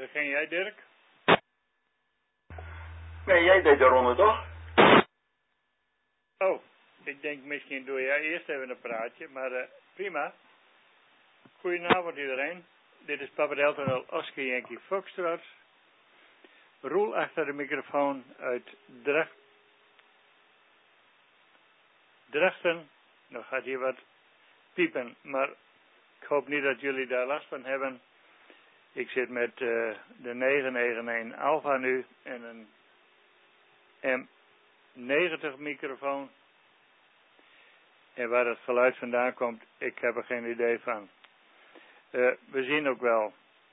Begin jij, Dirk? Nee, jij deed de ronde toch? Oh, ik denk misschien doe jij eerst even een praatje, maar prima. Goedenavond iedereen. Dit is Papa Delta Oscar Yankee Foxtrot. Roel achter de microfoon uit Drachten. Nou gaat hier wat piepen, maar ik hoop niet dat jullie daar last van hebben. Ik zit met de 991 Alpha nu en een M90 microfoon. En waar het geluid vandaan komt, ik heb er geen idee van. We zien ook wel.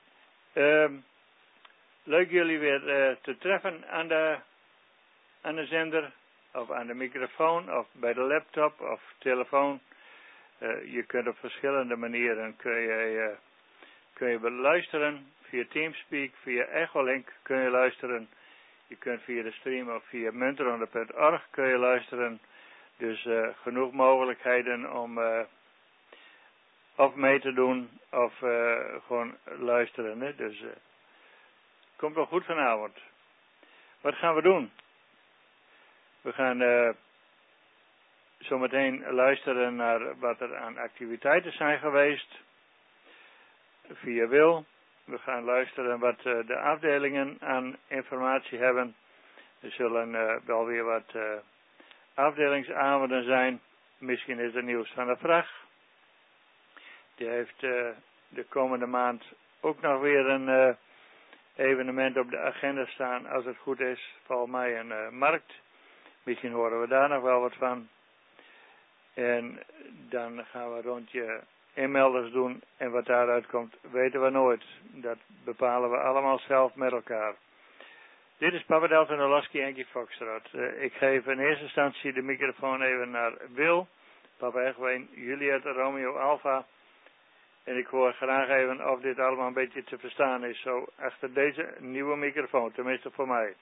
Leuk jullie weer te treffen aan de zender, of aan de microfoon, of bij de laptop, of telefoon. Je kunt op verschillende manieren kun je beluisteren. Via Teamspeak, via Echolink kun je luisteren. Je kunt via de stream of via muntronde.org kun je luisteren. Dus genoeg mogelijkheden om of mee te doen of gewoon luisteren. Hè? Dus komt wel goed vanavond. Wat gaan we doen? We gaan zometeen luisteren naar wat er aan activiteiten zijn geweest. Via Wil. We gaan luisteren wat de afdelingen aan informatie hebben. Er zullen wel weer wat afdelingsavonden zijn. Misschien is er nieuws van de vraag. Die heeft de komende maand ook nog weer een evenement op de agenda staan. Als het goed is, volgens mij een markt. Misschien horen we daar nog wel wat van. En dan gaan we een rondje inmelders doen. En wat daaruit komt, weten we nooit. Dat bepalen we allemaal zelf met elkaar. Dit is Papa Delta Nolaski Yankee Foxtrot. Ik geef in eerste instantie de microfoon even naar Wil. Papa Egwijn, Juliet, Romeo Alpha. En ik hoor graag even of dit allemaal een beetje te verstaan is. Zo achter deze nieuwe microfoon, tenminste voor mij.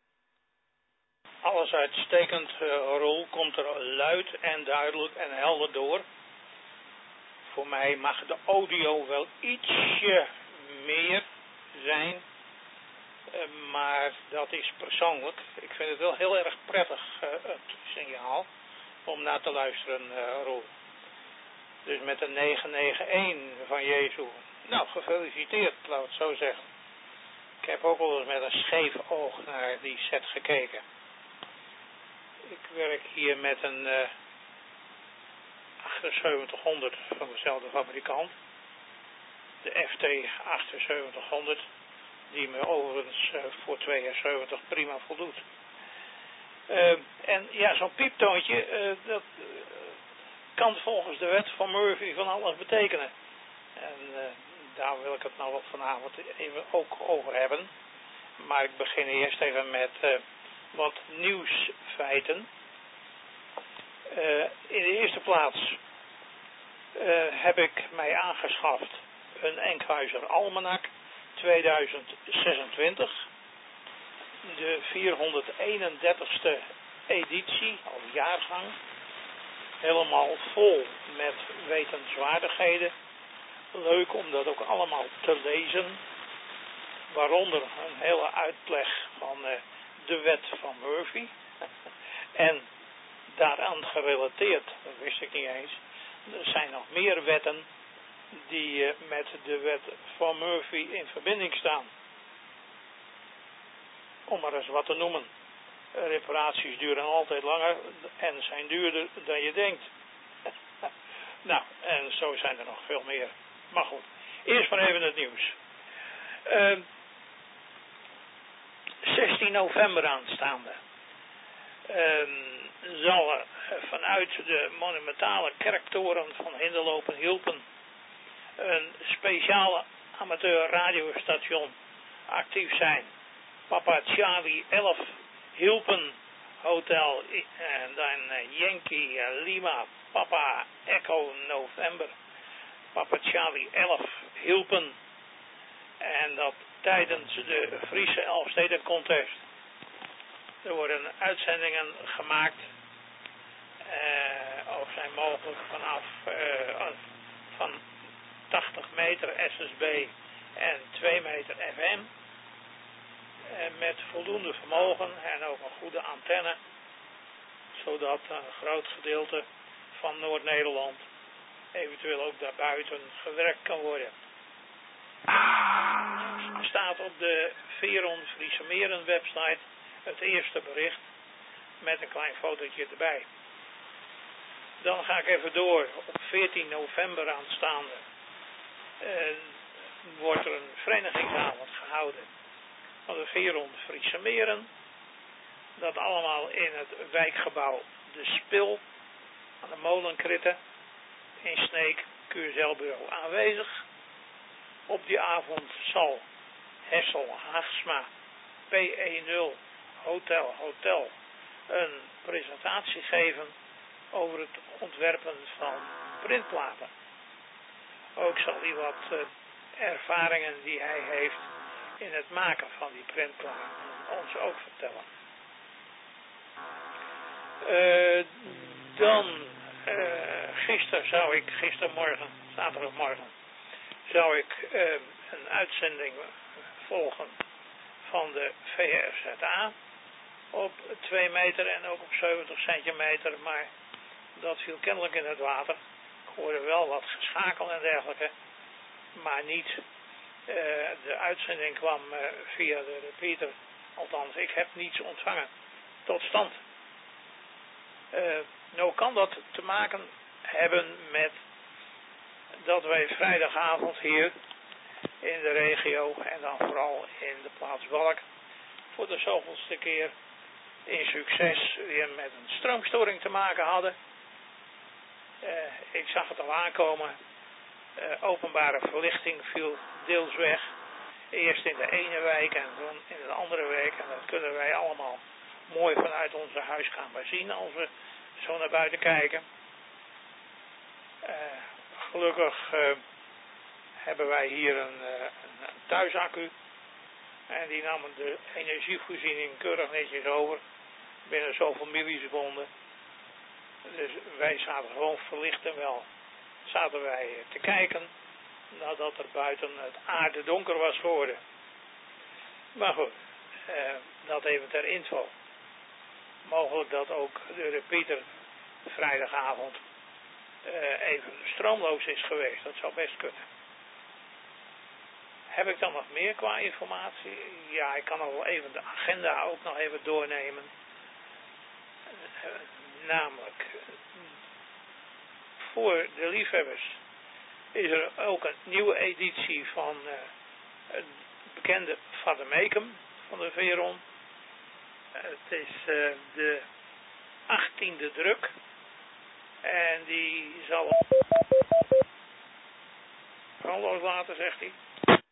Alles uitstekend, Roel. Komt er luid en duidelijk en helder door. Voor mij mag de audio wel ietsje meer zijn. Maar dat is persoonlijk. Ik vind het wel heel erg prettig, het signaal, om naar te luisteren, Roel. Dus met de 991 van Jezus. Nou, gefeliciteerd, laat het zo zeggen. Ik heb ook wel eens met een scheef oog naar die set gekeken. Ik werk hier met een 7800 van dezelfde fabrikant. De FT 7800. Die me overigens voor 72 prima voldoet. En ja, zo'n pieptoontje, dat kan volgens de wet van Murphy van alles betekenen. En daar wil ik het nou wat vanavond even ook over hebben. Maar ik begin eerst even met wat nieuwsfeiten. In de eerste plaats heb ik mij aangeschaft een Enkhuizer Almanak 2026. De 431ste editie, of jaargang. Helemaal vol met wetenswaardigheden. Leuk om dat ook allemaal te lezen. Waaronder een hele uitleg van de wet van Murphy. En daaraan gerelateerd, dat wist ik niet eens, er zijn nog meer wetten die met de wet van Murphy in verbinding staan. Om maar eens wat te noemen. Reparaties duren altijd langer en zijn duurder dan je denkt. Nou, en zo zijn er nog veel meer. Maar goed, eerst maar even het nieuws. 16 november aanstaande zal er vanuit de monumentale kerktoren van Hinderlopen Hielpen een speciale amateur radiostation actief zijn. Papa Charlie 11 Hielpen Hotel en dan Yankee Lima Papa Echo November Papa Charlie 11 Hielpen. En dat tijdens de Friese Elfsteden Contest. Er worden uitzendingen gemaakt. Of zijn mogelijk vanaf van 80 meter SSB en 2 meter FM. met voldoende vermogen en ook een goede antenne, zodat een groot gedeelte van Noord-Nederland eventueel ook daarbuiten gewerkt kan worden. Er staat op de Veron Friese Meren website het eerste bericht met een klein fotootje erbij. Dan ga ik even door. Op 14 november aanstaande wordt er een verenigingsavond gehouden van de Veron Friese Meren. Dat allemaal in het wijkgebouw De Spil aan de Molenkritten in Sneek, Cuurzelbureau aanwezig. Op die avond zal Hessel Haagsma PE0 Hotel een presentatie geven over het ontwerpen van printplaten. Ook zal hij wat ervaringen die hij heeft in het maken van die printplaten ons ook vertellen. Gistermorgen, zaterdagmorgen, zou ik een uitzending volgen van de VRZA op 2 meter en ook op 70 centimeter, maar dat viel kennelijk in het water. Ik hoorde wel wat geschakel en dergelijke, maar niet. De uitzending kwam via de repeater, althans ik heb niets ontvangen, tot stand. Nou kan dat te maken hebben met dat wij vrijdagavond hier in de regio en dan vooral in de plaats Walk voor de zoveelste keer in succes weer met een stroomstoring te maken hadden. Ik zag het al aankomen. Openbare verlichting viel deels weg. Eerst in de ene wijk en dan in de andere wijk. En dat kunnen wij allemaal mooi vanuit onze huiskamer zien als we zo naar buiten kijken. Gelukkig hebben wij hier een thuisaccu. En die namen de energievoorziening keurig netjes over. Binnen zoveel milliseconden. Dus wij zaten gewoon verlicht en wel. Zaten wij te kijken. Nadat er buiten het aardedonker was geworden. Maar goed. Dat even ter info. Mogelijk dat ook de repeater vrijdagavond even stroomloos is geweest. Dat zou best kunnen. Heb ik dan nog meer qua informatie? Ja, ik kan nog wel even de agenda ook nog even doornemen. Namelijk, voor de liefhebbers is er ook een nieuwe editie van het bekende Vademekum van de Veron. Het is de 18e druk. En die zal gewoon loslaten, zegt hij.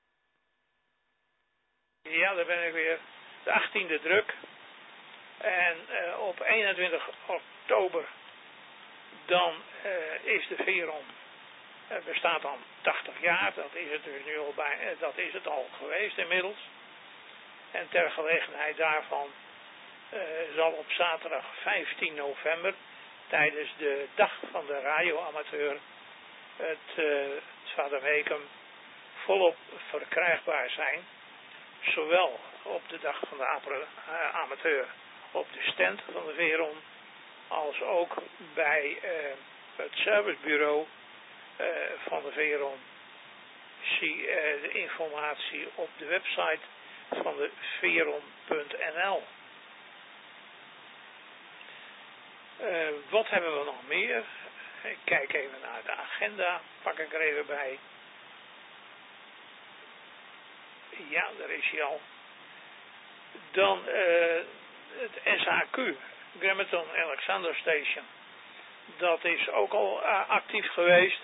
Ja, daar ben ik weer. De 18e druk. En op 21 oktober dan is de Veron bestaat dan 80 jaar. Dat is het dus nu al dat is het al geweest inmiddels. En ter gelegenheid daarvan zal op zaterdag 15 november tijdens de dag van de radioamateur het Vademekum volop verkrijgbaar zijn. Zowel op de dag van de amateur op de stand van de Veron als ook bij het servicebureau van de Veron. Zie de informatie op de website van de veron.nl. Wat hebben we nog meer? Ik kijk even naar de agenda, pak ik er even bij. Ja, daar is hij al. Dan het SHQ, Grammaton Alexander Station. Dat is ook al actief geweest.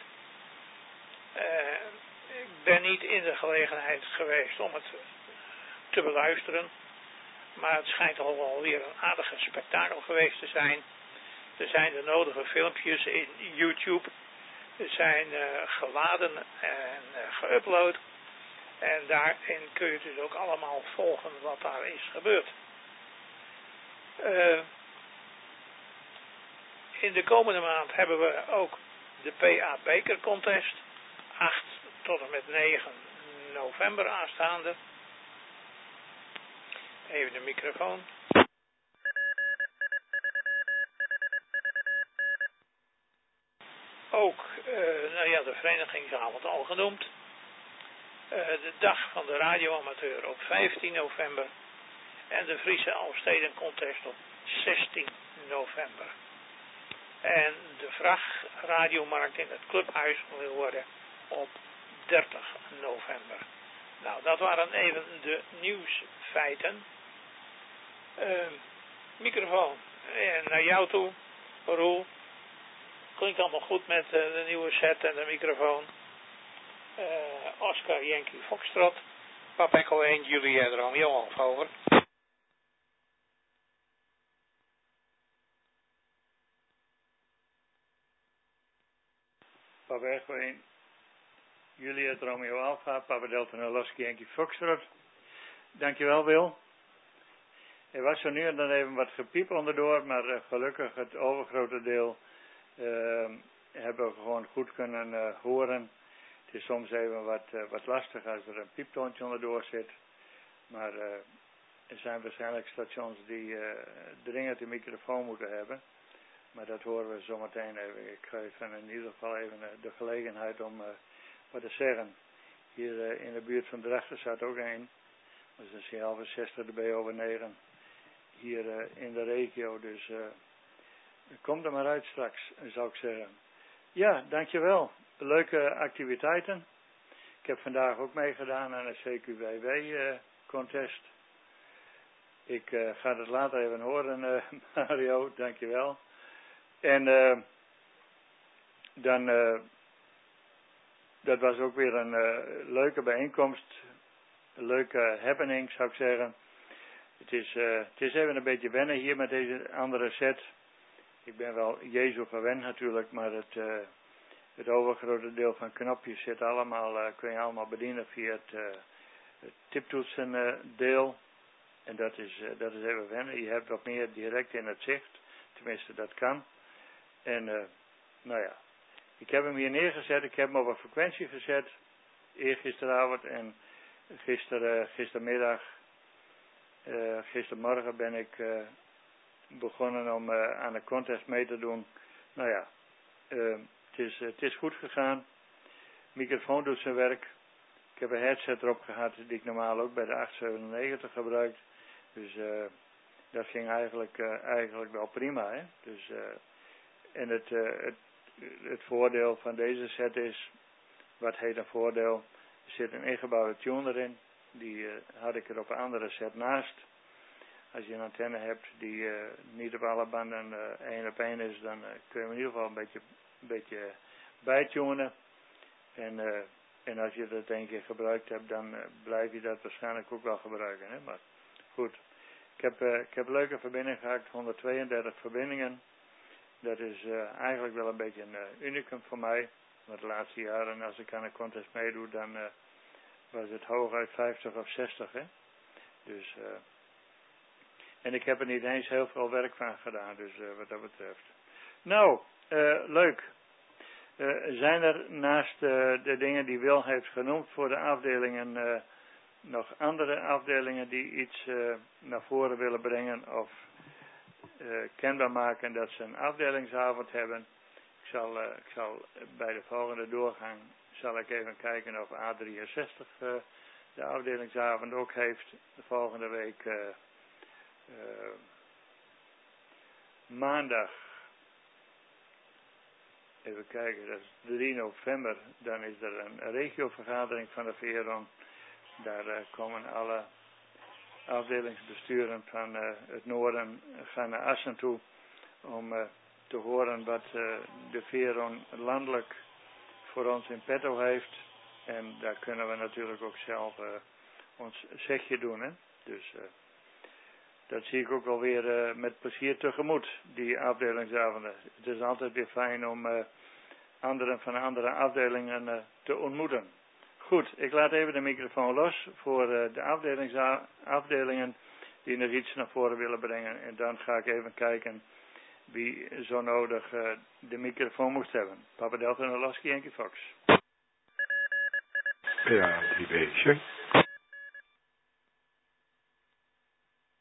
Ik ben niet in de gelegenheid geweest om het te beluisteren. Maar het schijnt al wel weer een aardige spektakel geweest te zijn. Er zijn de nodige filmpjes in YouTube. Er zijn geladen en geüpload. En daarin kun je dus ook allemaal volgen wat daar is gebeurd. In de komende maand hebben we ook de PA Beker Contest. 8 tot en met 9 november aanstaande. Even de microfoon. Ook, de verenigingsavond al genoemd. De dag van de radioamateur op 15 november. En de Friese Alsteden-contest op 16 november. En de vrachtradiomarkt in het clubhuis wil worden op 30 november. Nou, dat waren even de nieuwsfeiten. Microfoon naar jou toe, Roel. Klinkt allemaal goed met de nieuwe set en de microfoon. Oscar Yankee Foxtrot. Papa Echo 1, Julia Romeo Alfa, over. Papa Echo 1, Julia Romeo Alfa, Papa Delta Oscar Yankee Foxtrot. Dankjewel, Wil. Er was zo nu en dan even wat gepiep onderdoor, maar gelukkig het overgrote deel hebben we gewoon goed kunnen horen. Het is soms even wat lastig als er een pieptoontje onderdoor zit. Maar er zijn waarschijnlijk stations die dringend een microfoon moeten hebben. Maar dat horen we zometeen even. Ik geef in ieder geval even de gelegenheid om wat te zeggen. Hier in de buurt van Drachten staat ook een. Dat is een signaal 60 dB over 9. Hier in de regio. Dus kom er maar uit straks, zou ik zeggen. Ja, dankjewel. Leuke activiteiten. Ik heb vandaag ook meegedaan aan een CQWW-contest. Ik ga het later even horen, Mario. Dankjewel. En dan, dat was ook weer een leuke bijeenkomst. Een leuke happening, zou ik zeggen. Het is even een beetje wennen hier met deze andere set. Ik ben wel Jezus gewend natuurlijk, maar het overgrote deel van knopjes zit allemaal, kun je allemaal bedienen via het tiptoetsen deel. En dat is even wennen. Je hebt wat meer direct in het zicht. Tenminste, dat kan. En ik heb hem hier neergezet. Ik heb hem op een frequentie gezet. Eergisteravond en gistermiddag. Gistermorgen ben ik begonnen om aan de contest mee te doen. Het is goed gegaan. Microfoon doet zijn werk. Ik heb een headset erop gehad die ik normaal ook bij de 897 gebruik. Dus dat ging eigenlijk wel prima. Hè? Dus, en het voordeel van deze set is, wat heet een voordeel, er zit een ingebouwde tuner in. Die had ik er op een andere set naast. Als je een antenne hebt die niet op alle banden 1 op 1 is, dan kun je hem in ieder geval een beetje bijtunen. En als je dat 1 keer gebruikt hebt, dan blijf je dat waarschijnlijk ook wel gebruiken. Hè? Maar goed, ik heb leuke verbindingen gehad, 132 verbindingen. Dat is eigenlijk wel een beetje een unicum voor mij. Want de laatste jaren, als ik aan een contest meedoe, dan was het hooguit 50 of 60. Hè? Dus, en ik heb er niet eens heel veel werk van gedaan, dus wat dat betreft. Nou, leuk. Zijn er naast de dingen die Wil heeft genoemd voor de afdelingen nog andere afdelingen die iets naar voren willen brengen of kenbaar maken dat ze een afdelingsavond hebben? Ik zal bij de volgende doorgang zal ik even kijken of A63 de afdelingsavond ook heeft. De volgende week maandag. Even kijken, dat is 3 november. Dan is er een regiovergadering van de VERON. Daar komen alle afdelingsbesturen van het noorden gaan naar Assen toe. Om te horen wat de VERON landelijk voor ons in petto heeft. En daar kunnen we natuurlijk ook zelf ons zegje doen. Hè? Dus dat zie ik ook wel weer met plezier tegemoet, die afdelingsavonden. Het is altijd weer fijn om anderen van andere afdelingen te ontmoeten. Goed, ik laat even de microfoon los voor de afdelingen die nog iets naar voren willen brengen. En dan ga ik even kijken wie zo nodig de microfoon moest hebben. Papa Delta en Oscar Yankee Fox. Ja, die beetje.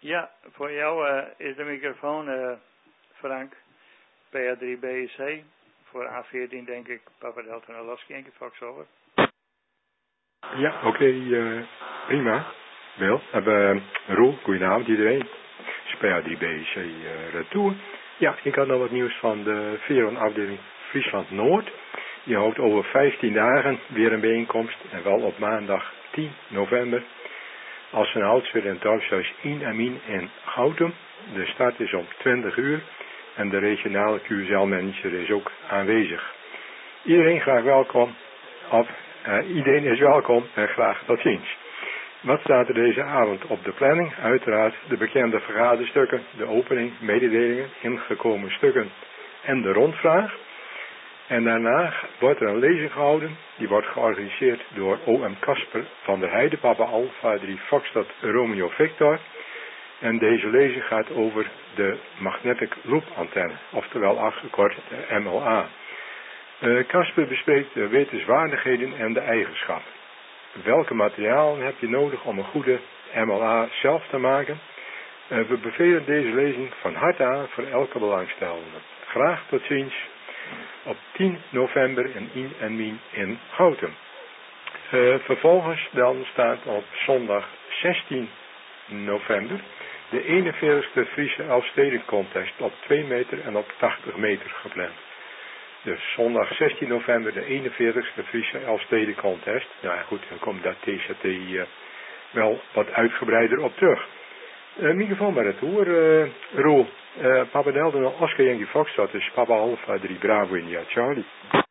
Ja, voor jou is de microfoon, Frank. PA3BEC. Voor A14 denk ik, Papa Delta Nolaski, Yankee Fox over. Ja, oké, prima. Wil. Roel, goedenavond iedereen. PA3BEC retour. Ja, ik had nog wat nieuws van de Veron-afdeling Friesland Noord. Die houdt over 15 dagen weer een bijeenkomst. En wel op maandag 10 november. Als een oudsweer in het dorpshuis In Amin in Goutum. De start is om 20 uur. En de regionale QSL-manager is ook aanwezig. Iedereen graag welkom. Iedereen is welkom en graag tot ziens. Wat staat er deze avond op de planning? Uiteraard de bekende vergaderstukken, de opening, mededelingen, ingekomen stukken en de rondvraag. En daarna wordt er een lezing gehouden. Die wordt georganiseerd door O.M. Kasper van der Heijden, Papa Alpha 3 Foxtrot Romeo Victor. En deze lezing gaat over de Magnetic Loop antenne, oftewel afgekort MLA. Kasper bespreekt de wetenswaardigheden en de eigenschappen. Welke materialen heb je nodig om een goede MLA zelf te maken? We bevelen deze lezing van harte aan voor elke belangstellende. Graag tot ziens op 10 november in In en Mien in Goutum. Vervolgens dan staat op zondag 16 november de 41ste Friese Elfstedencontest op 2 meter en op 80 meter gepland. Dus zondag 16 november de 41ste Friese Elfstedencontest. Nou ja, goed, dan komt daar TCT wel wat uitgebreider op terug. Microfoon maar het hoor, Roel. Papa Delta Oscar Yankee Foxtrot, dus Papa Alpha 3 Bravo India Charlie.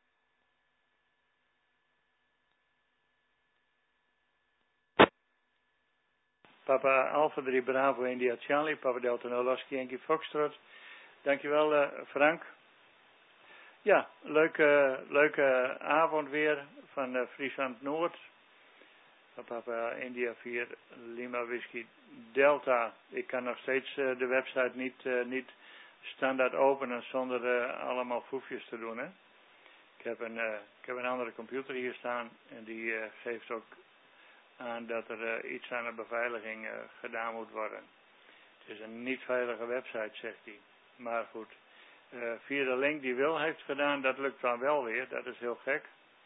Papa Alpha 3 Bravo India Charlie, Papa Delta Nolaski Yankee Foxtrot. Dankjewel Frank. Ja, leuke avond weer van Friesland Noord. Van Papa India 4 Lima Whisky Delta. Ik kan nog steeds de website niet standaard openen zonder allemaal foefjes te doen. Hè? Ik heb een andere computer hier staan en die geeft ook aan dat er iets aan de beveiliging gedaan moet worden. Het is een niet veilige website, zegt hij. Maar goed. Via de link die Wil heeft gedaan, dat lukt dan wel weer. Dat is heel gek.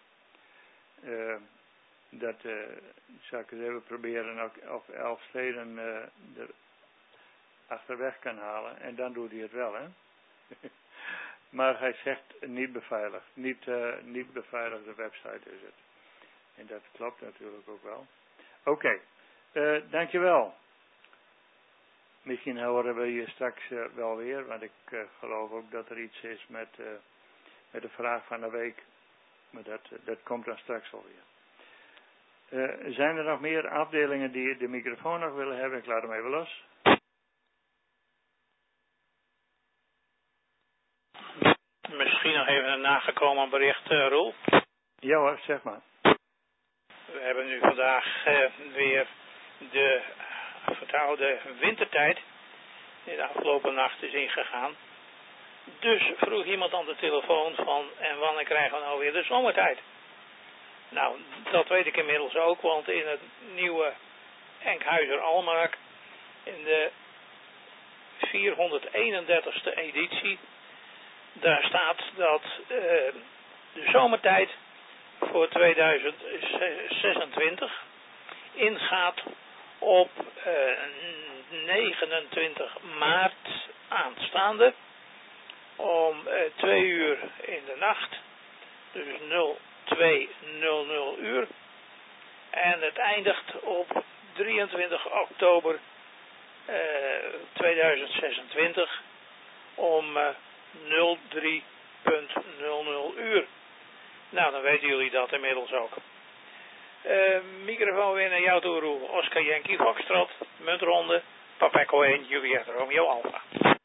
Dat zal ik eens even proberen of Elfsteden er achterweg kan halen. En dan doet hij het wel, hè. Maar hij zegt niet beveiligd. Niet beveiligde website is het. En dat klopt natuurlijk ook wel. Oké. Dankjewel. Misschien horen we je straks wel weer, want ik geloof ook dat er iets is met de vraag van de week. Maar dat komt dan straks alweer. Zijn er nog meer afdelingen die de microfoon nog willen hebben? Ik laat hem even los. Misschien nog even een nagekomen bericht, Roel. Ja hoor, zeg maar. We hebben nu vandaag weer de vertrouwde wintertijd. Die de afgelopen nacht is ingegaan. Dus vroeg iemand aan de telefoon van, en wanneer krijgen we nou weer de zomertijd? Nou, dat weet ik inmiddels ook, want in het nieuwe Enkhuizer Almanak, in de 431ste editie, daar staat dat de zomertijd voor 2026 ingaat op 29 maart aanstaande om 2 uur in de nacht, dus 02:00 uur. En het eindigt op 23 oktober 2026 om 03:00 uur. Nou, dan weten jullie dat inmiddels ook. Microfoon weer naar jou toe, Roel. Oscar Yankee Foxtrot, muntronde, Papa Echo 1, Juliet Romeo Alpha.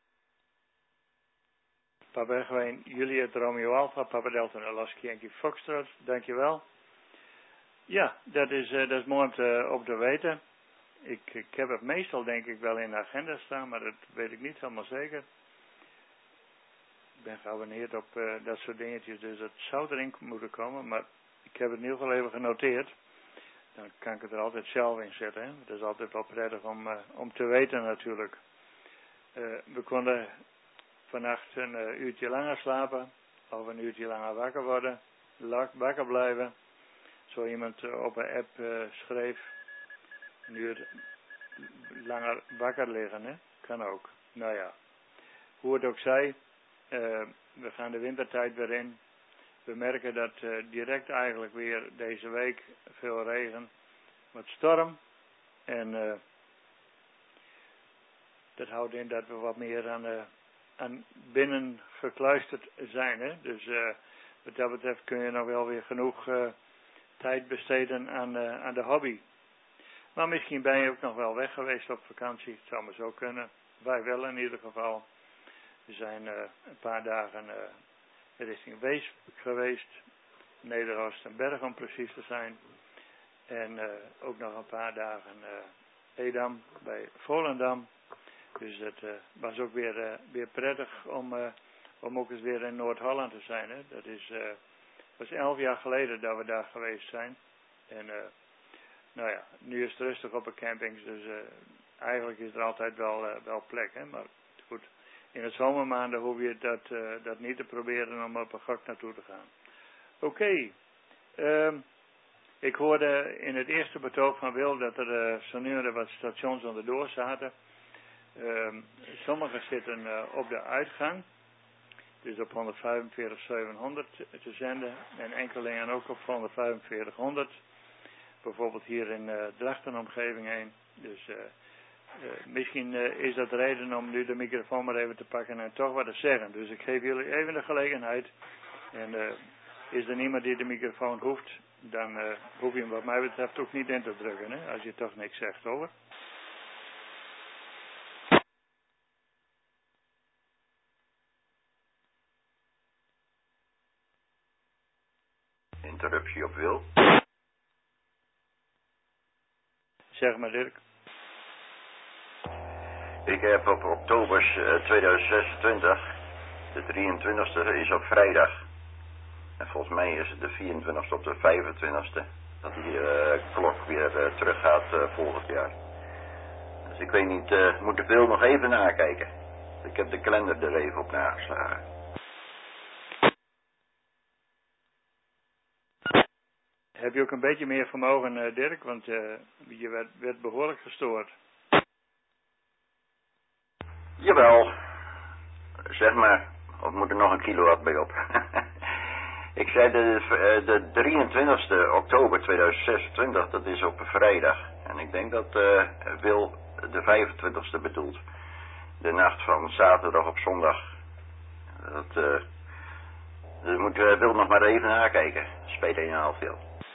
Papa Echo 1, Juliet Romeo Alpha, Papa Delta Nolaski Yankee Foxtrot, dankjewel. Ja, dat is mooi om te weten. Ik heb het meestal denk ik wel in de agenda staan, maar dat weet ik niet helemaal zeker. Ik ben geabonneerd op dat soort dingetjes, dus het zou erin moeten komen, maar ik heb het in ieder geval even genoteerd. dan kan ik het er altijd zelf in zetten. Hè? Het is altijd wel prettig om te weten natuurlijk. We konden vannacht een uurtje langer slapen. Of een uurtje langer wakker worden. Wakker blijven. Zo iemand op een app schreef. Een uur langer wakker liggen. Hè? Kan ook. Nou ja. Hoe het ook zij. We gaan de wintertijd weer in. We merken dat direct eigenlijk weer deze week veel regen. Wat storm. En dat houdt in dat we wat meer aan binnen gekluisterd zijn. Hè? Dus wat dat betreft kun je nog wel weer genoeg tijd besteden aan de hobby. Maar misschien ben je ook nog wel weg geweest op vakantie. Het zou maar zo kunnen. Wij wel in ieder geval. We zijn een paar dagen richting Wees geweest. Nederhorst en Bergen om precies te zijn. En ook nog een paar dagen Edam bij Volendam. Dus het was ook weer prettig om ook eens weer in Noord-Holland te zijn. Hè. Dat was 11 jaar geleden dat we daar geweest zijn. En nou ja, nu is het rustig op de campings. Dus eigenlijk is er altijd wel plek. Hè. Maar goed, in de zomermaanden hoef je dat niet te proberen om op een gok naartoe te gaan. Oké. Ik hoorde in het eerste betoog van Wil dat er zo nu wat stations onderdoor zaten. Sommige zitten op de uitgang. Dus op 145.700 te zenden. En enkelingen ook op 14500. Bijvoorbeeld hier in Drachtenomgeving heen. Dus misschien is dat reden om nu de microfoon maar even te pakken en toch wat te zeggen. Dus ik geef jullie even de gelegenheid. En is er niemand die de microfoon hoeft, dan hoef je hem wat mij betreft ook niet in te drukken. Hè, als je toch niks zegt, over. Interruptie op Wil. Zeg maar, Dirk. Ik heb op oktober 2026, de 23e is op vrijdag. En volgens mij is het de 24e op de 25e dat die klok weer terug gaat volgend jaar. Dus ik weet niet, moet de Wil nog even nakijken. Ik heb de kalender er even op nageslagen. Heb je ook een beetje meer vermogen, Dirk? Want je werd behoorlijk gestoord. Jawel. Zeg maar, of moet er nog een kilowatt bij op? Ik zei de 23e oktober 2026, dat is op een vrijdag. En ik denk dat Wil de 25e bedoelt. De nacht van zaterdag op zondag. Dus moet Wil nog maar even nakijken. Speet 1,5 veel.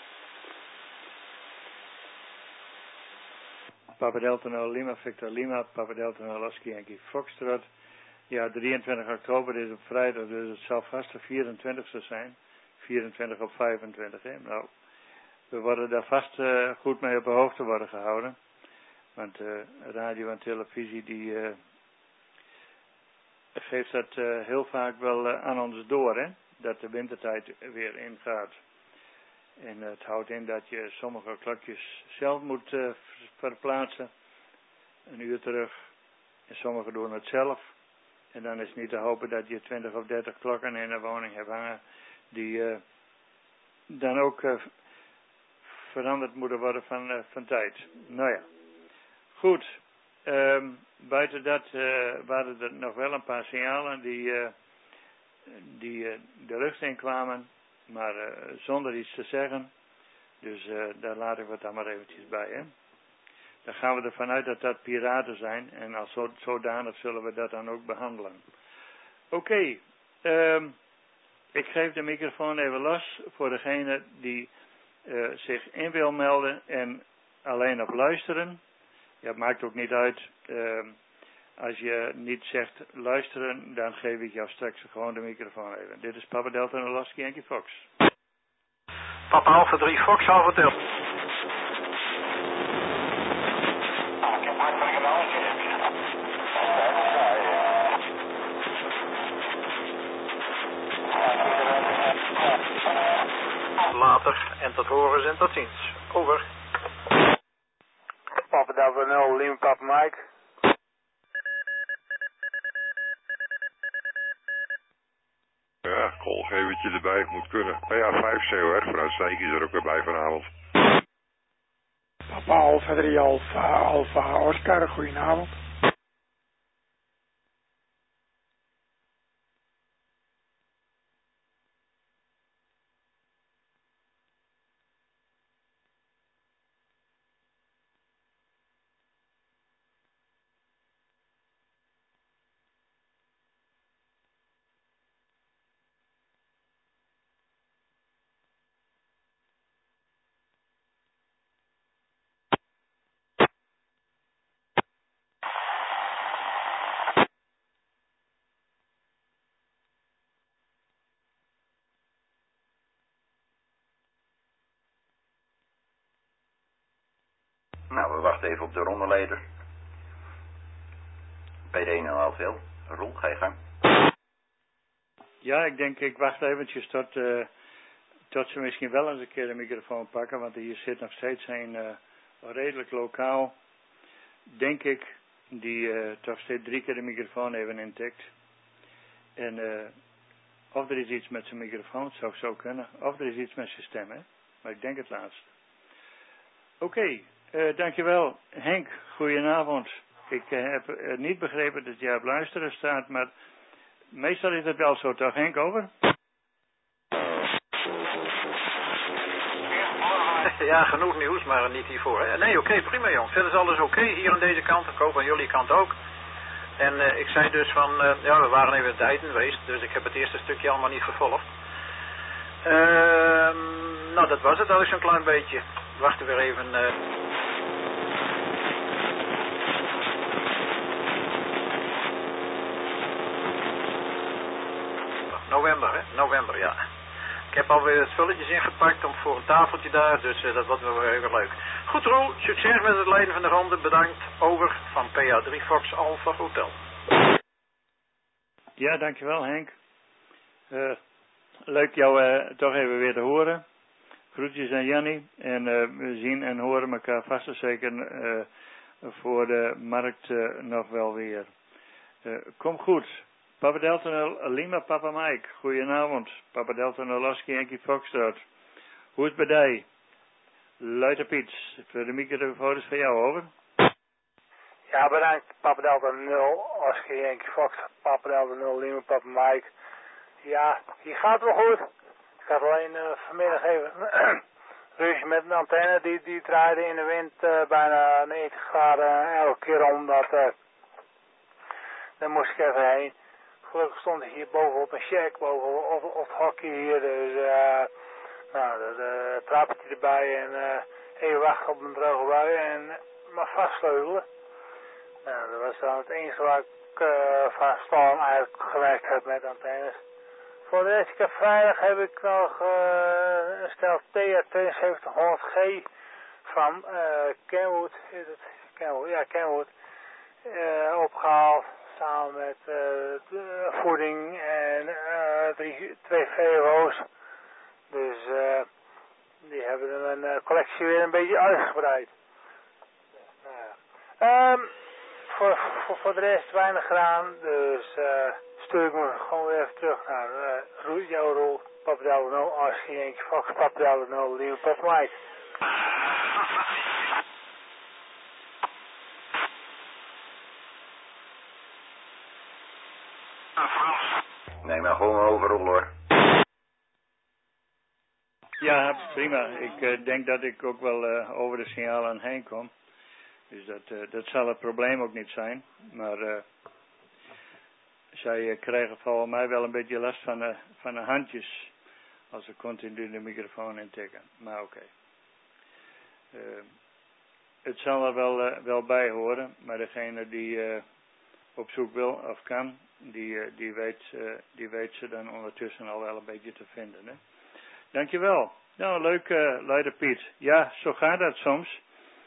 Papa Delta Nul Lima, Victor Lima, Papa Delta Nul Oski Yankee Foxtrot. Ja, 23 oktober is op vrijdag, dus het zal vast de 24e zijn. 24 op 25, hè. Nou, we worden daar vast goed mee op de hoogte worden gehouden. Want radio en televisie, die geeft dat heel vaak wel aan ons door, hè. Dat de wintertijd weer ingaat. En het houdt in dat je sommige klokjes zelf moet verplaatsen. Een uur terug. En sommigen doen het zelf. En dan is het niet te hopen dat je 20 of 30 klokken in de woning hebt hangen. Die dan ook veranderd moeten worden van tijd. Nou ja. Goed. Buiten dat waren er nog wel een paar signalen die de lucht in kwamen. Maar zonder iets te zeggen. Dus daar laat ik het dan maar eventjes bij. Hè. Dan gaan we ervan uit dat dat piraten zijn. En als zodanig zullen we dat dan ook behandelen. Oké. Ik geef de microfoon even los voor degene die zich in wil melden. En alleen op luisteren. Ja, het maakt ook niet uit. Als je niet zegt luisteren, dan geef ik jou straks gewoon de microfoon even. Dit is Papa Delta Nul Oski Yankee Fox. Papa Alpha 3 Fox, Alpha Delta. Later en tot horens en tot ziens. Over. Papa Delta 0, Lima Papa Mike. Ja, koolgevertje erbij, moet kunnen. Nou ja, 5 COR, vanuit Sneek is er ook weer bij vanavond. Papa Alfa 3 Alfa Oscar, goedenavond. Nou, we wachten even op de rondeleider. Bij de 1,5 veel. Roel, ga je gang. Ja, ik wacht eventjes tot ze misschien wel eens een keer de microfoon pakken, want hier zit nog steeds een redelijk lokaal, denk ik, die toch steeds 3 keer de microfoon even intikt. En of er is iets met zijn microfoon, het zou zo kunnen, of er is iets met zijn stem, hè. Maar ik denk het laatste. Oké, dankjewel. Henk, goedenavond. Ik heb niet begrepen dat jij op luisteren staat, maar meestal is het wel zo, toch Henk, over? Ja, genoeg nieuws, maar niet hiervoor. Hè? Nee, oké, prima jongens. Verder is alles oké hier aan deze kant. Ik hoop aan jullie kant ook. En ik zei dus van, ja, we waren even tijd geweest, dus ik heb het eerste stukje allemaal niet vervolgd. Nou, dat was het al eens een klein beetje. Wachten weer even. November, hè? November, ja. Ik heb alweer het spulletjes ingepakt om voor een tafeltje daar, dus dat wordt wel weer even leuk. Goed Roel, succes met het leiden van de ronde. Bedankt. Over van PA3 Fox Alpha Hotel. Ja, dankjewel Henk. Leuk jou toch even weer te horen. Groetjes aan Jannie. En we zien en horen elkaar vast en zeker voor de markt nog wel weer. Kom goed. Papa Delta 0, Lima Papa Mike. Goedenavond. Papa Delta 0, Oscar Yankee Foxtrot. Hoe is het bij jou? Luiter Piet, voor de microfoon is van jou, over. Ja, bedankt. Papa Delta 0, Oscar Yankee Foxtrot. Papa Delta 0, Lima Papa Mike. Ja, hier gaat het wel goed. Ik had alleen vanmiddag even ruzie met een antenne. Die draaide in de wind bijna 90 graden elke keer om. Daar moest ik even heen. Gelukkig stond ik hier bovenop een shack, bovenop het hockey hier. Dus nou, de trappetje erbij en even wachten op een droge bui en maar vastsleutelen. Nou, dat was dan het enige waar ik van storm eigenlijk gewerkt heb met antennes. Voor de rest, vrijdag heb ik nog een stel TR7200G van Kenwood, is het? Kenwood, ja, Kenwood, opgehaald. Samen met voeding en 2 VO's. Dus die hebben een collectie weer een beetje uitgebreid. Voor de rest weinig gedaan. Dus stuur ik me gewoon weer even terug naar jouw rol. Papa Delta 0, Oscar Yankee Fox, Papa Delta 0, Lima Papa Mike. Nee, maar gewoon overal hoor. Ja, prima. Ik denk dat ik ook wel over de signalen heen kom. Dus dat zal het probleem ook niet zijn. Maar zij krijgen volgens mij wel een beetje last van de handjes. Als ze continu de microfoon intikken. Maar oké. Het zal er wel bij horen. Maar degene die op zoek wil of kan, die weet ze dan ondertussen al wel een beetje te vinden. Hè? Dankjewel. Nou, leuk, Leider Piet. Ja, zo gaat dat soms.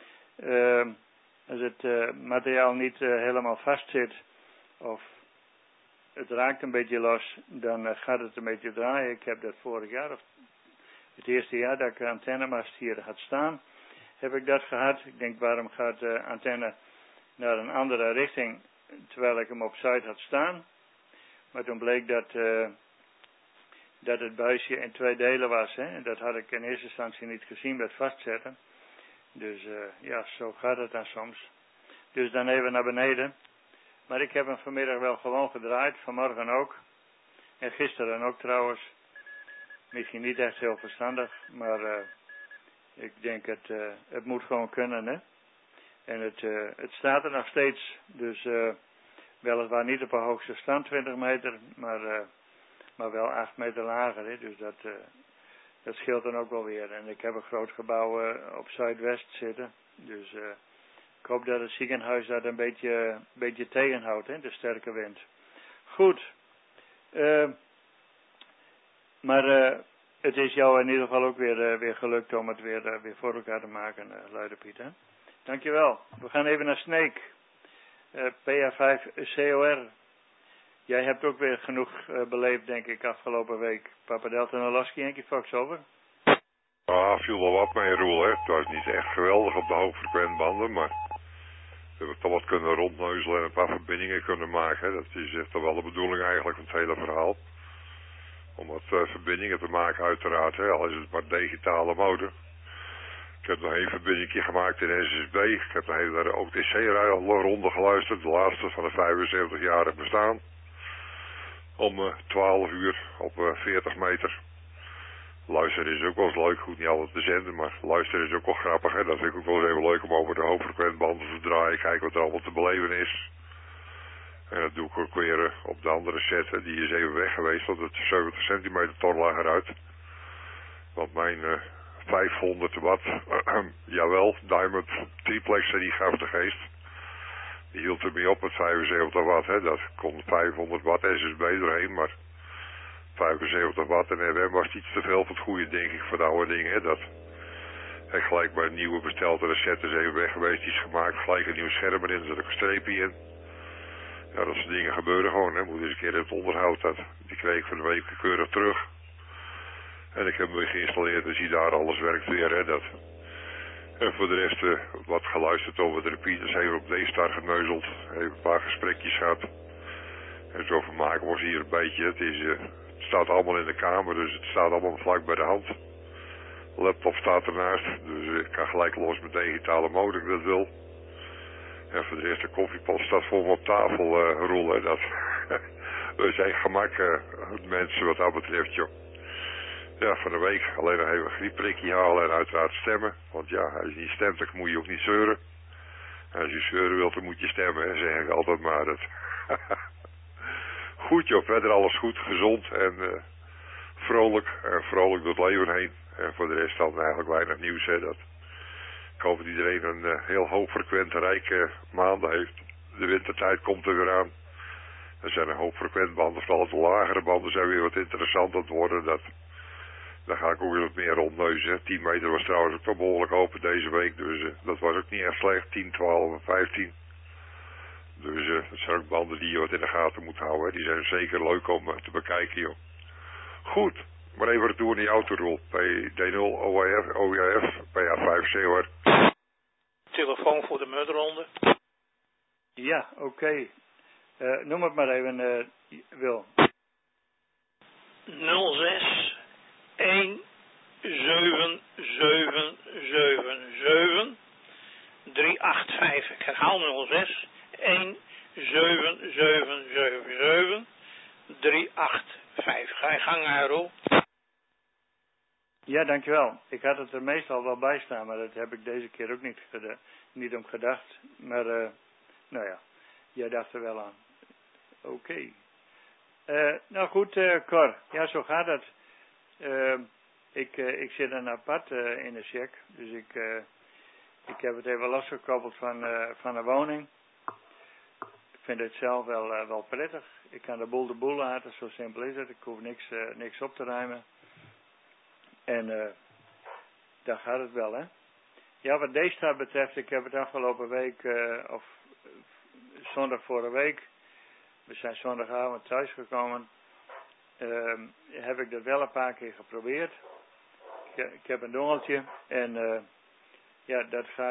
Als het materiaal niet helemaal vast zit, of het raakt een beetje los, dan gaat het een beetje draaien. Ik heb dat vorig jaar, of het eerste jaar dat ik de antennemast hier had staan, heb ik dat gehad. Ik denk, waarom gaat de antenne naar een andere richting, terwijl ik hem op Zuid had staan. Maar toen bleek dat het buisje in 2 delen was. Hè? En dat had ik in eerste instantie niet gezien met vastzetten. Dus ja, zo gaat het dan soms. Dus dan even naar beneden. Maar ik heb hem vanmiddag wel gewoon gedraaid, vanmorgen ook. En gisteren ook trouwens. Misschien niet echt heel verstandig, maar ik denk het moet gewoon kunnen, hè. En het staat er nog steeds, dus weliswaar niet op een hoogste stand 20 meter, maar wel 8 meter lager, hè. Dus dat scheelt dan ook wel weer. En ik heb een groot gebouw op Zuidwest zitten, dus ik hoop dat het ziekenhuis dat een beetje tegenhoudt, hè, de sterke wind. Goed. Maar het is jou in ieder geval ook weer gelukt om het weer voor elkaar te maken, Luide Piet. Hè? Dankjewel. We gaan even naar Sneek. PA5COR. Jij hebt ook weer genoeg beleefd, denk ik, afgelopen week. Papa Delta en Alaski, Henkie Fox, over. Viel wel wat mee, Roel, hè. Het was niet echt geweldig op de hoogfrequentbanden, maar we hebben toch wat kunnen rondneuzelen en een paar verbindingen kunnen maken. Hè. Dat is toch wel de bedoeling eigenlijk van het hele verhaal. Om wat verbindingen te maken uiteraard, hè. Al is het maar digitale mode. Ik heb nog 1 verbinding gemaakt in SSB. Ik heb nog even naar de OTC-rij al ronde geluisterd. De laatste van de 75-jarig bestaan. Om 12 uur op 40 meter. Luisteren is ook wel eens leuk, goed niet altijd te zenden, maar luisteren is ook wel grappig. Hè? Dat vind ik ook wel eens even leuk om over de hoogfrequentbanden te draaien. Kijken wat er allemaal te beleven is. En dat doe ik ook weer op de andere set. Hè. Die is even weg geweest, want het is 70 centimeter ton lager uit. Want mijn 500 watt, jawel, Diamond triplexer, die gaf de geest. Die hield er mee op met 75 watt. Hè. Dat kon 500 watt SSB doorheen, maar 75 watt en RM was iets te veel voor het goede, denk ik, voor de oude dingen. Hè. Dat heb ik gelijk bij een nieuwe besteld. De set is even weg geweest, die is gemaakt. Gelijk een nieuw scherm erin, er zit ook een streepje in. Ja, dat soort dingen gebeuren gewoon, hè. Moet eens een keer het onderhoud, die kreeg ik van de week keurig terug. En ik heb hem weer geïnstalleerd, dus zie daar alles werkt weer, hè, dat. En voor de rest wat geluisterd over de repeaters, even op D-Star geneuzeld, even een paar gesprekjes gehad. En zo vermaken was hier een beetje, het staat allemaal in de kamer, dus het staat allemaal vlak bij de hand. De laptop staat ernaast, dus ik kan gelijk los met digitale mode, als ik dat wil. En voor de rest, de koffiepot staat voor me op tafel rollen. Dat we zijn gemak mensen wat dat betreft, joh. Ja, van de week alleen nog even een griepprikje halen en uiteraard stemmen. Want ja, als je niet stemt, dan moet je ook niet zeuren. En als je zeuren wilt, dan moet je stemmen, hè, zeg ik altijd maar. Dat. Goed, joh, verder alles goed, gezond en vrolijk. En vrolijk door het leven heen. En voor de rest dan eigenlijk weinig nieuws, hè, dat. Ik hoop dat iedereen een heel hoogfrequente, rijke maanden heeft. De wintertijd komt er weer aan. Er zijn een hoop frequentbanden, vooral de lagere banden zijn weer wat interessant aan het worden. Daar ga ik ook weer wat meer rondneuzen. 10 meter was trouwens ook wel behoorlijk open deze week, dus dat was ook niet echt slecht. 10, 12 en 15. Dus dat zijn ook banden die je wat in de gaten moet houden. Hè. Die zijn zeker leuk om te bekijken, joh. Goed. Maar even retour naar die autorol. PD0, OIF, PA5COR. Telefoon voor de mudronde. Ja, oké. Noem het maar even, Wil. 06 1777 385. Ik herhaal 06 1777 385. Ga je gang, Arul. Ja, dankjewel. Ik had het er meestal wel bij staan, maar dat heb ik deze keer ook niet om gedacht. Maar, nou ja, jij dacht er wel aan. Oké. Nou goed, Cor. Ja, zo gaat het. Ik zit dan apart in de check. Dus ik heb het even losgekoppeld van de woning. Ik vind het zelf wel prettig. Ik kan de boel laten, zo simpel is het. Ik hoef niks op te ruimen. En daar gaat het wel, hè. Ja, wat D-Star betreft, ik heb het afgelopen week, of zondag vorige week, we zijn zondagavond thuisgekomen, heb ik dat wel een paar keer geprobeerd. Ik heb een dongeltje en ja,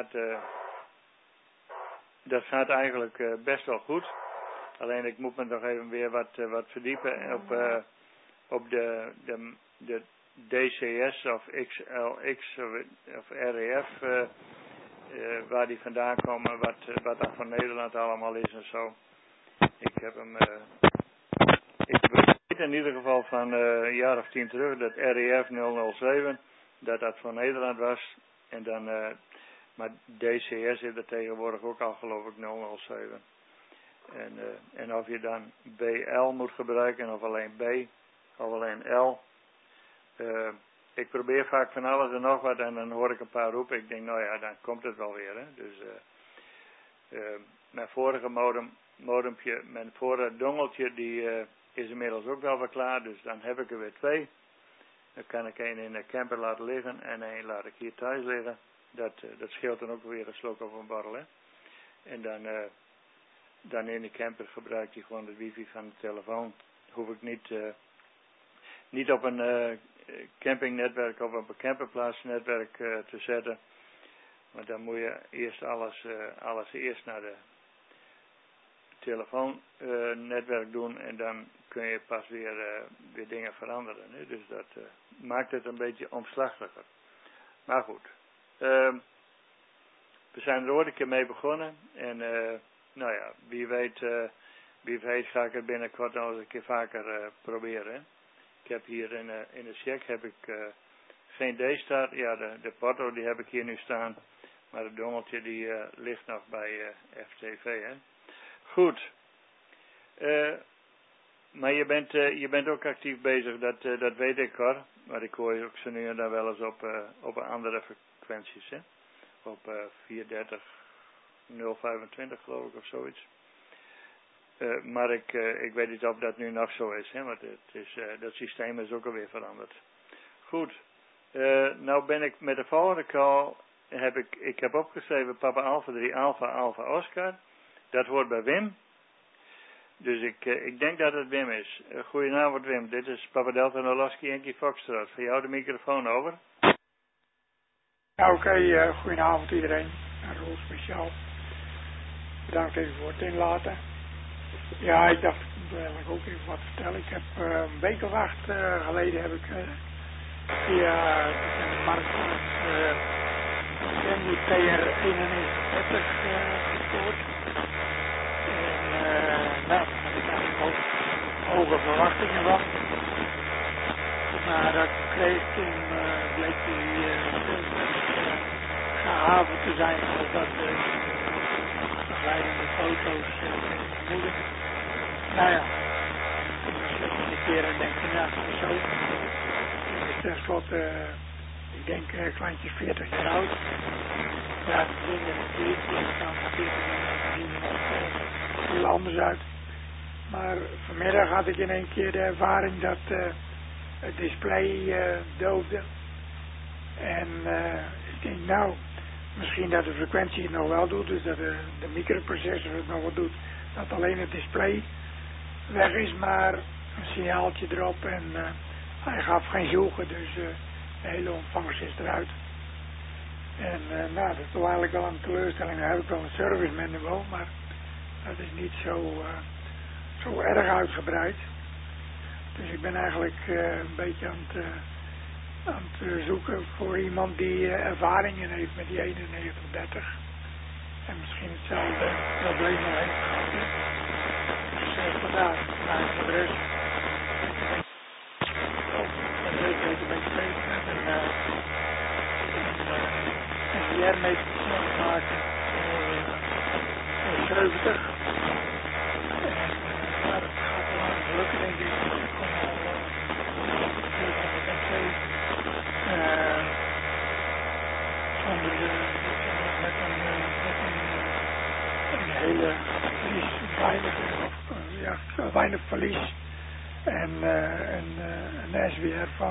dat gaat eigenlijk best wel goed. Alleen ik moet me nog even weer wat verdiepen op de DCS of XLX of REF, waar die vandaan komen, wat dat van Nederland allemaal is en zo. Ik weet in ieder geval van een jaar of 10 terug dat REF 007, dat van Nederland was. En dan, maar DCS is er tegenwoordig ook al geloof ik 007. En of je dan BL moet gebruiken of alleen B of alleen L. Ik probeer vaak van alles en nog wat en dan hoor ik een paar roepen. Ik denk, nou ja, dan komt het wel weer. Hè. Dus mijn vorige modempje, mijn vorige dongeltje, die is inmiddels ook wel weer klaar. Dus dan heb ik er weer 2. Dan kan ik één in de camper laten liggen en één laat ik hier thuis liggen. Dat scheelt dan ook weer een slok of een borrel. Hè. En dan in de camper gebruik je gewoon de wifi van de telefoon. Hoef ik niet op een campingnetwerk of op een camperplaatsnetwerk te zetten. Maar dan moet je eerst alles eerst naar de telefoonnetwerk doen en dan kun je pas weer dingen veranderen. Hè? Dus dat maakt het een beetje omslachtiger. Maar goed, we zijn er ooit een keer mee begonnen en nou ja, wie weet ga ik het binnenkort nog eens een keer vaker proberen. Hè? Ik heb hier in de check heb ik geen D-start. Ja, de porto die heb ik hier nu staan. Maar het dongeltje die ligt nog bij FTV. Hè? Goed. Maar je bent ook actief bezig, dat weet ik hoor. Maar ik hoor je ook zo nu en dan wel eens op andere frequenties. Hè? Op 430 025 geloof ik of zoiets. Maar ik weet niet of dat nu nog zo is, hè, want dat systeem is ook alweer veranderd. Goed, nou ben ik met de volgende call, ik heb opgeschreven Papa Alpha 3 Alpha Alpha Oscar. Dat hoort bij Wim. Dus ik denk dat het Wim is. Goedenavond Wim, dit is Papa Delta Nolaski Yankee Foxtrot. Voor jou de microfoon over. Ja, oké, goedenavond iedereen. Een rol speciaal. Bedankt even voor het inlaten. Ja, ik dacht, ik moet eigenlijk ook even wat vertellen. Ik heb een week of 8 geleden heb ik via de markt Kenwood TR-91 gescoord. En nou, daar had ik eigenlijk ook hoge verwachtingen van. Maar dat kreeg toen, bleek die gehavend te zijn als dat begeleidende foto's vermoeden. Nou ja, een keer en denk je, nou, dat is zo. Het is tenslotte, ik denk, kleintjes 40 jaar oud. Ja, de dingen die staan 40 jaar oud, zien er heel anders uit. Maar vanmiddag had ik in één keer de ervaring dat het display doofde. En ik denk, nou, misschien dat de frequentie het nog wel doet, dus dat de microprocessor het nog wel doet, dat alleen het display weg is, maar een signaaltje erop en hij gaf geen zoeken, dus de hele ontvangst is eruit. En nou, dat is toch eigenlijk wel een teleurstelling. Dan heb ik wel een service manual, maar dat is niet zo erg uitgebreid. Dus ik ben eigenlijk een beetje aan het zoeken voor iemand die ervaringen heeft met die 9130. En misschien hetzelfde probleem nog heeft gehad. Dus vandaar. Maar voor de rest ben ik een beetje bezig met een NVR-meter maken voor 70. En dat gaat wel aan lukken, denk ik. Zonder met een hele weinig verlies en een SWR van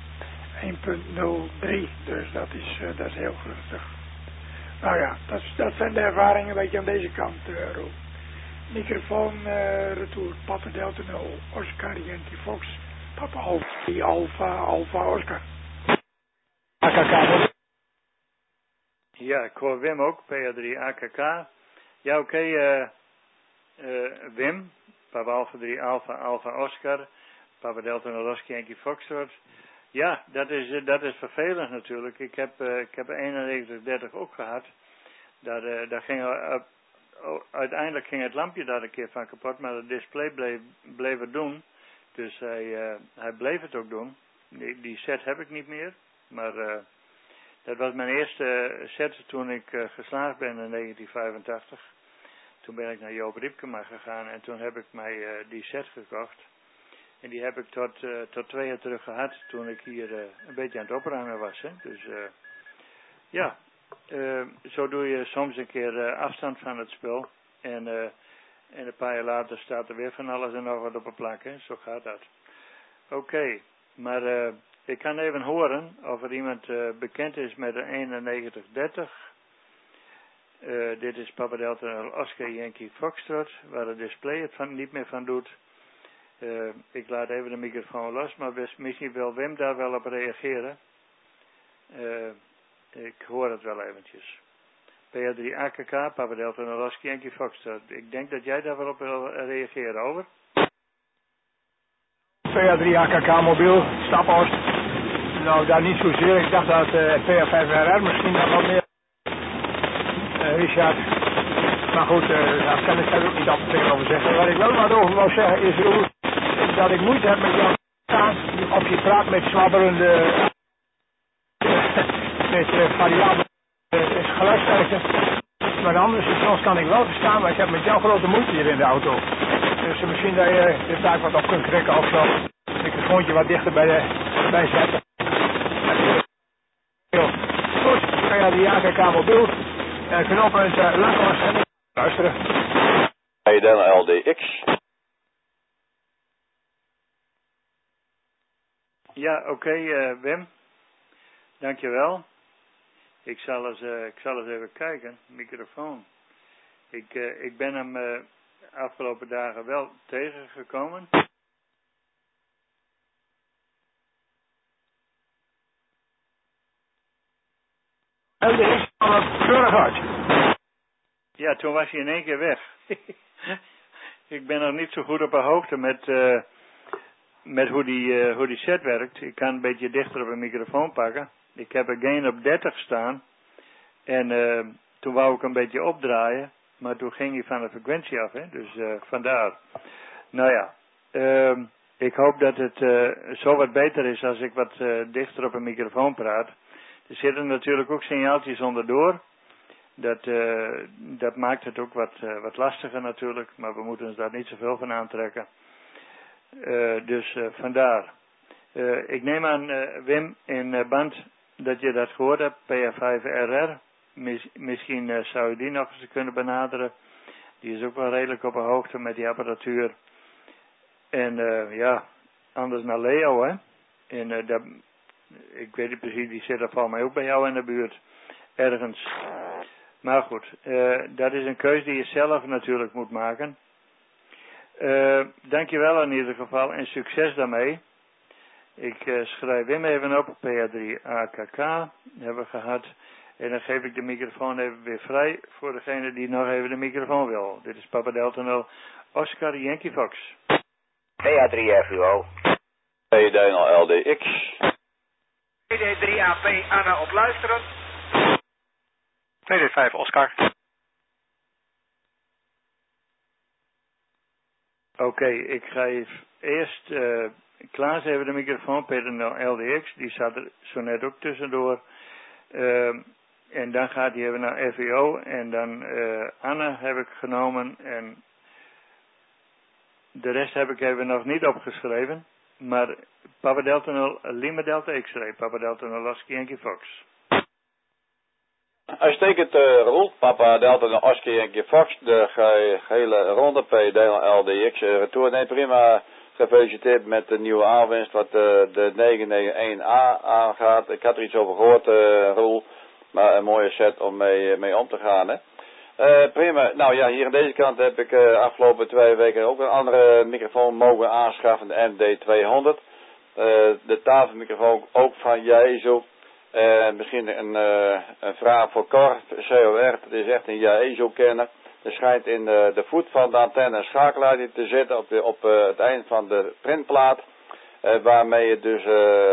1.03, dus dat is heel gunstig. Nou ja, dat zijn de ervaringen een beetje aan deze kant, Roel. Microfoon retour, Papa Delta 0, Oscar Yankee Fox, Papa Alpha Oscar. Ja, Ja, ik hoor Wim ook, PA3 AKK. Ja, oké, Wim, Papa Alpha 3 Alpha Oscar, Papa Delta Noroski Yankee Foxtrot. Ja, dat is vervelend natuurlijk. Ik heb 9130 ook gehad. Daar ging uiteindelijk ging het lampje daar een keer van kapot, maar het display bleef het doen. Dus hij bleef het ook doen. Die set heb ik niet meer, maar dat was mijn eerste set toen ik geslaagd ben in 1985. Toen ben ik naar Joop Riepkema gegaan en toen heb ik mij die set gekocht. En die heb ik tot 2 jaar terug gehad toen ik hier een beetje aan het opruimen was. Hè. Dus ja, zo doe je soms een keer afstand van het spul. En een paar jaar later staat er weer van alles en nog wat op een plak. Hè. Zo gaat dat. Oké, maar ik kan even horen of er iemand bekend is met een 9130. Dit is Papa Delta Oscar Yankee Foxtrot, waar het display het niet meer van doet. Ik laat even de microfoon los, maar misschien wil Wim daar wel op reageren. Ik hoor het wel eventjes. PA3 AKK, Papa Delta Noroski Yankee Foxtrot. Ik denk dat jij daar wel op wil reageren, over. PA3 AKK mobiel, Staphorst. Nou, daar niet zozeer. Ik dacht dat PA5RR misschien nog wat meer. Richard. Maar goed, daar kan ik er ook niet al tegenover zeggen. Wat ik wel wat over wou zeggen is dat ik moeite heb met jou staan. Of je praat met zwabberende, met variabele geluidssterkte. Maar anders, soms kan ik wel verstaan, maar ik heb met jou grote moeite hier in de auto. Dus misschien dat je de taak wat op kunt krikken of zo. Het microfoontje wat dichter bij zetten. Goed, dan ga je die AKK mobiel. Knooppunt Lankhorst en luisteren. Hey, dan LDX. Ja, oké, Wim. Dankjewel. Ik zal eens even kijken. Microfoon. Ik ben hem afgelopen dagen wel tegengekomen. LDX van het keurig uit. Ja, toen was hij in één keer weg. Ik ben nog niet zo goed op de hoogte met hoe die set werkt. Ik kan een beetje dichter op een microfoon pakken. Ik heb een gain op 30 staan. En toen wou ik een beetje opdraaien. Maar toen ging hij van de frequentie af. Hè? Dus vandaar. Nou ja. Ik hoop dat het zo wat beter is als ik wat dichter op een microfoon praat. Er zitten natuurlijk ook signaaltjes onderdoor. Dat maakt het ook wat lastiger natuurlijk. Maar we moeten ons daar niet zoveel van aantrekken. Dus vandaar. Ik neem aan, Wim, in band dat je dat gehoord hebt, PA5RR. Misschien zou je die nog eens kunnen benaderen. Die is ook wel redelijk op de hoogte met die apparatuur. En ja, anders naar Leo, hè. En ik weet niet precies, die zit er volgens mij ook bij jou in de buurt. Ergens. Maar goed, dat is een keuze die je zelf natuurlijk moet maken. Dankjewel in ieder geval en succes daarmee. Ik schrijf Wim even op, PA3 AKK hebben we gehad. En dan geef ik de microfoon even weer vrij voor degene die nog even de microfoon wil. Dit is Papa Delta 0, Oscar Yankee Fox. PA3 FUO. P-Daniel LDX. PD3AP Anna op luisteren. PD5 Oscar. Oké, ik ga eerst Klaas even de microfoon, P-Daniel LDX, die zat er zo net ook tussendoor. En dan gaat hij even naar FEO en dan Anna heb ik genomen en de rest heb ik even nog niet opgeschreven. Maar Papa Delta 0, Lima Delta X-ray, Papa Delta 0, Oscar Yankee Fox. Uitstekend, Roel. Papa Delta en Oscar Yankee Fox. De gehele ronde P-Daniel LDX. Retour, nee, prima. Gefeliciteerd met de nieuwe aanwinst wat de 991A aangaat. Ik had er iets over gehoord, Roel. Maar een mooie set om mee om te gaan, hè. Prima. Nou ja, hier aan deze kant heb ik afgelopen 2 weken ook een andere microfoon mogen aanschaffen, de MD200. De tafelmicrofoon ook van Jezo. Misschien een vraag voor Cor, COR, dat is echt een JAEZO-kenner. Er schijnt in de voet van de antenne een schakelaartje te zitten op het eind van de printplaat. Waarmee je dus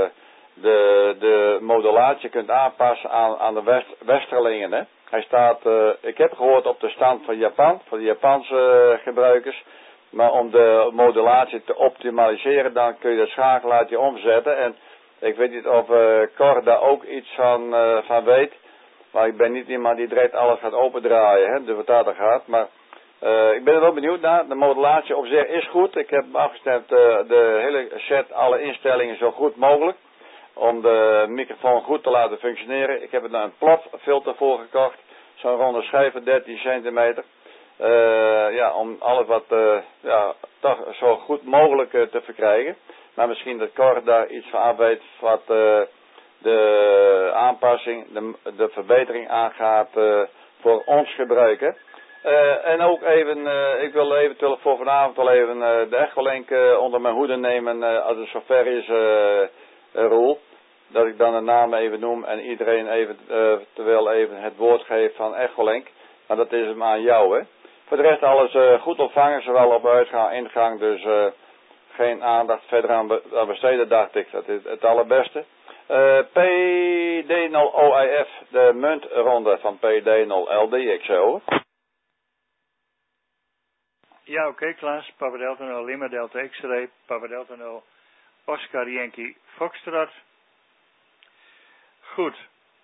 de modulatie kunt aanpassen aan de westerlingen. Hè. Hij staat, ik heb gehoord op de stand van Japan, voor de Japanse gebruikers. Maar om de modulatie te optimaliseren, dan kun je dat schakelaartje omzetten. En ik weet niet of Cor daar ook iets van weet. Maar ik ben niet iemand die direct alles gaat opendraaien, hè, de vertaler gaat. Maar ik ben er wel benieuwd naar. De modulatie op zich is goed. Ik heb afgestemd de hele set, alle instellingen zo goed mogelijk. Om de microfoon goed te laten functioneren. Ik heb er daar een plotfilter voor gekocht. Zo'n ronde schijf van 13 centimeter. Om alles wat toch zo goed mogelijk te verkrijgen. Maar misschien dat Cor daar iets van af weet wat de aanpassing, de verbetering aangaat voor ons gebruiken. En ook even, ik wil eventueel voor vanavond al even de Echolink onder mijn hoede nemen als het zover is, Roel. Dat ik dan de naam even noem en iedereen eventueel even het woord geeft van Echolink. Maar dat is hem aan jou, hè. Voor de rest alles goed ontvangen, zowel op uitgang, ingang, dus geen aandacht verder aan besteden, dacht ik. Dat is het allerbeste. PD0OIF, de muntronde van PD0LDX, hoor. Ja, oké, Klaas. Papa Delta 0 Lima Delta X-ray, Papa Delta 0 Oscar Yankee Foxtrot. Goed.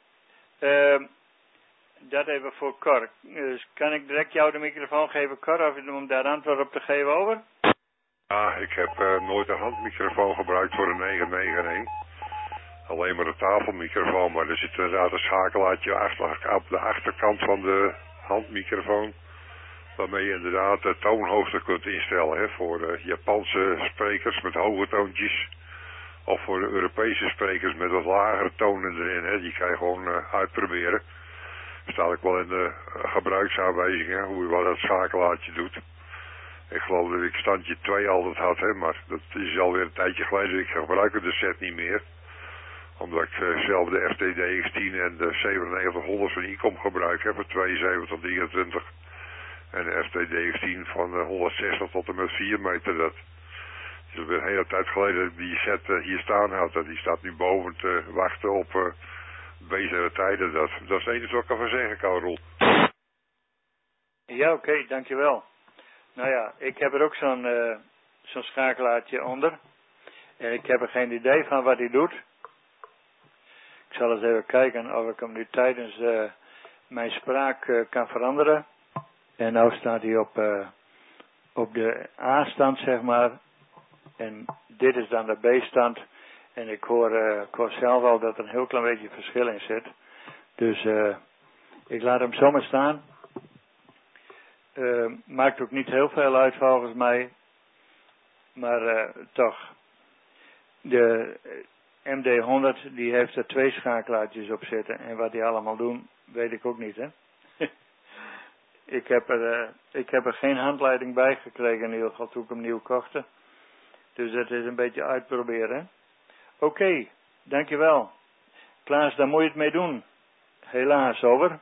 Dat even voor Cor. Dus kan ik direct jou de microfoon geven, Cor, of om daar antwoord op te geven over? Ja, ik heb nooit een handmicrofoon gebruikt voor een 991. Alleen maar een tafelmicrofoon, maar er zit inderdaad een schakelaartje op de achterkant van de handmicrofoon. Waarmee je inderdaad de toonhoogte kunt instellen, hè, voor Japanse sprekers met hoge toontjes. Of voor de Europese sprekers met wat lagere tonen erin, hè. Die kan je gewoon uitproberen. Er staat ook wel in de gebruiksaanwijzingen hoe je wat dat schakelaartje doet. Ik geloof dat ik standje 2 altijd had, hè, maar dat is alweer een tijdje geleden. Ik gebruik de set niet meer. Omdat ik zelf de FTDX10 en de 9700 van ICOM gebruik heb, voor 72 tot 23. En de FTDX10 van 160 tot en met 4 meter. Dat is weer een hele tijd geleden dat ik die set hier staan had. Die staat nu boven te wachten op betere tijden. Dat is het enige wat ik ervan zeggen kan, Roel. Ja, oké, dankjewel. Nou ja, ik heb er ook zo'n schakelaartje onder. En ik heb er geen idee van wat hij doet. Ik zal eens even kijken of ik hem nu tijdens mijn spraak kan veranderen. En nou staat hij op de A-stand, zeg maar. En dit is dan de B-stand. En ik hoor zelf al dat er een heel klein beetje verschil in zit. Dus ik laat hem zomaar staan. Maakt ook niet heel veel uit volgens mij. Maar toch. De MD100 die heeft er 2 schakelaartjes op zitten. En wat die allemaal doen, weet ik ook niet, hè. Ik heb er geen handleiding bij gekregen in ieder geval toen ik hem nieuw kochte. Dus het is een beetje uitproberen. Oké, dankjewel. Klaas, daar moet je het mee doen. Helaas, over.